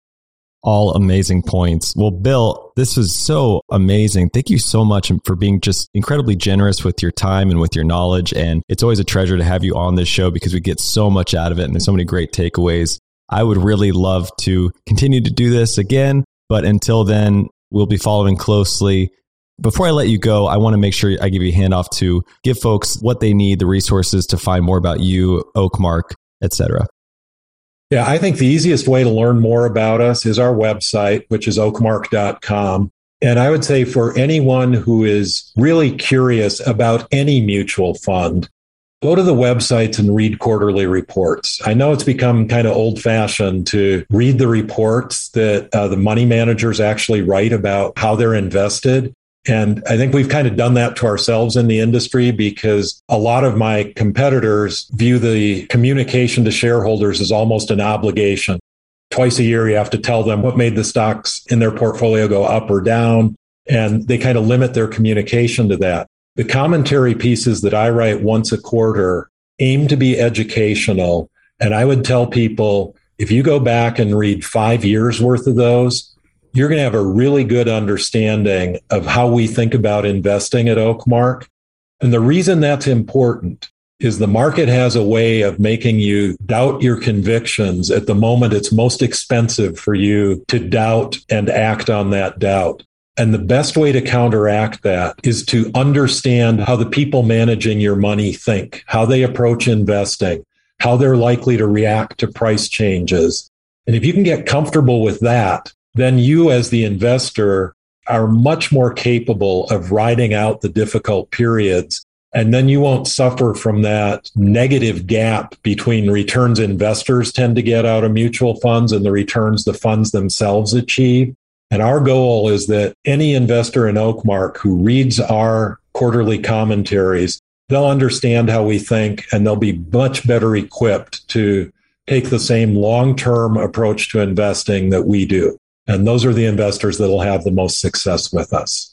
All amazing points. Well, Bill, this was so amazing. Thank you so much for being just incredibly generous with your time and with your knowledge. And it's always a treasure to have you on this show because we get so much out of it and there's so many great takeaways. I would really love to continue to do this again, but until then, we'll be following closely. Before I let you go, I want to make sure I give you a handoff to give folks what they need, the resources to find more about you, Oakmark, etc. Yeah, I think the easiest way to learn more about us is our website, which is oakmark.com. And I would say for anyone who is really curious about any mutual fund, go to the websites and read quarterly reports. I know it's become kind of old-fashioned to read the reports that the money managers actually write about how they're invested. And I think we've kind of done that to ourselves in the industry because a lot of my competitors view the communication to shareholders as almost an obligation. Twice a year, you have to tell them what made the stocks in their portfolio go up or down, and they kind of limit their communication to that. The commentary pieces that I write once a quarter aim to be educational, and I would tell people, if you go back and read 5 years worth of those, you're going to have a really good understanding of how we think about investing at Oakmark. And the reason that's important is the market has a way of making you doubt your convictions at the moment it's most expensive for you to doubt and act on that doubt. And the best way to counteract that is to understand how the people managing your money think, how they approach investing, how they're likely to react to price changes. And if you can get comfortable with that, then you as the investor are much more capable of riding out the difficult periods. And then you won't suffer from that negative gap between returns investors tend to get out of mutual funds and the returns the funds themselves achieve. And our goal is that any investor in Oakmark who reads our quarterly commentaries, they'll understand how we think and they'll be much better equipped to take the same long-term approach to investing that we do. And those are the investors that will have the most success with us.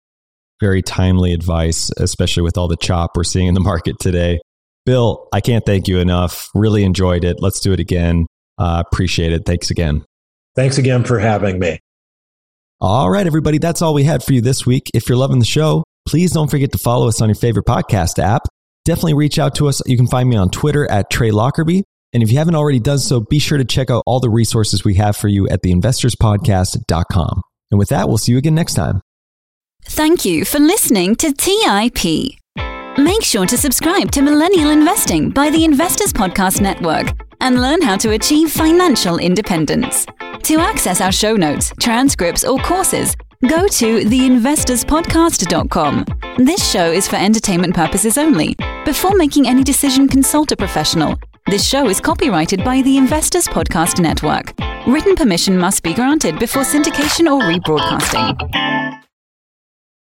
Very timely advice, especially with all the chop we're seeing in the market today. Bill, I can't thank you enough. Really enjoyed it. Let's do it again. Appreciate it. Thanks again. Thanks again for having me. All right, everybody. That's all we had for you this week. If you're loving the show, please don't forget to follow us on your favorite podcast app. Definitely reach out to us. You can find me on Twitter at Trey Lockerbie. And if you haven't already done so, be sure to check out all the resources we have for you at theinvestorspodcast.com. And with that, we'll see you again next time. Thank you for listening to TIP. Make sure to subscribe to Millennial Investing by the Investors Podcast Network and learn how to achieve financial independence. To access our show notes, transcripts, or courses, go to theinvestorspodcast.com. This show is for entertainment purposes only. Before making any decision, consult a professional. This show is copyrighted by the Investors Podcast Network. Written permission must be granted before syndication or rebroadcasting.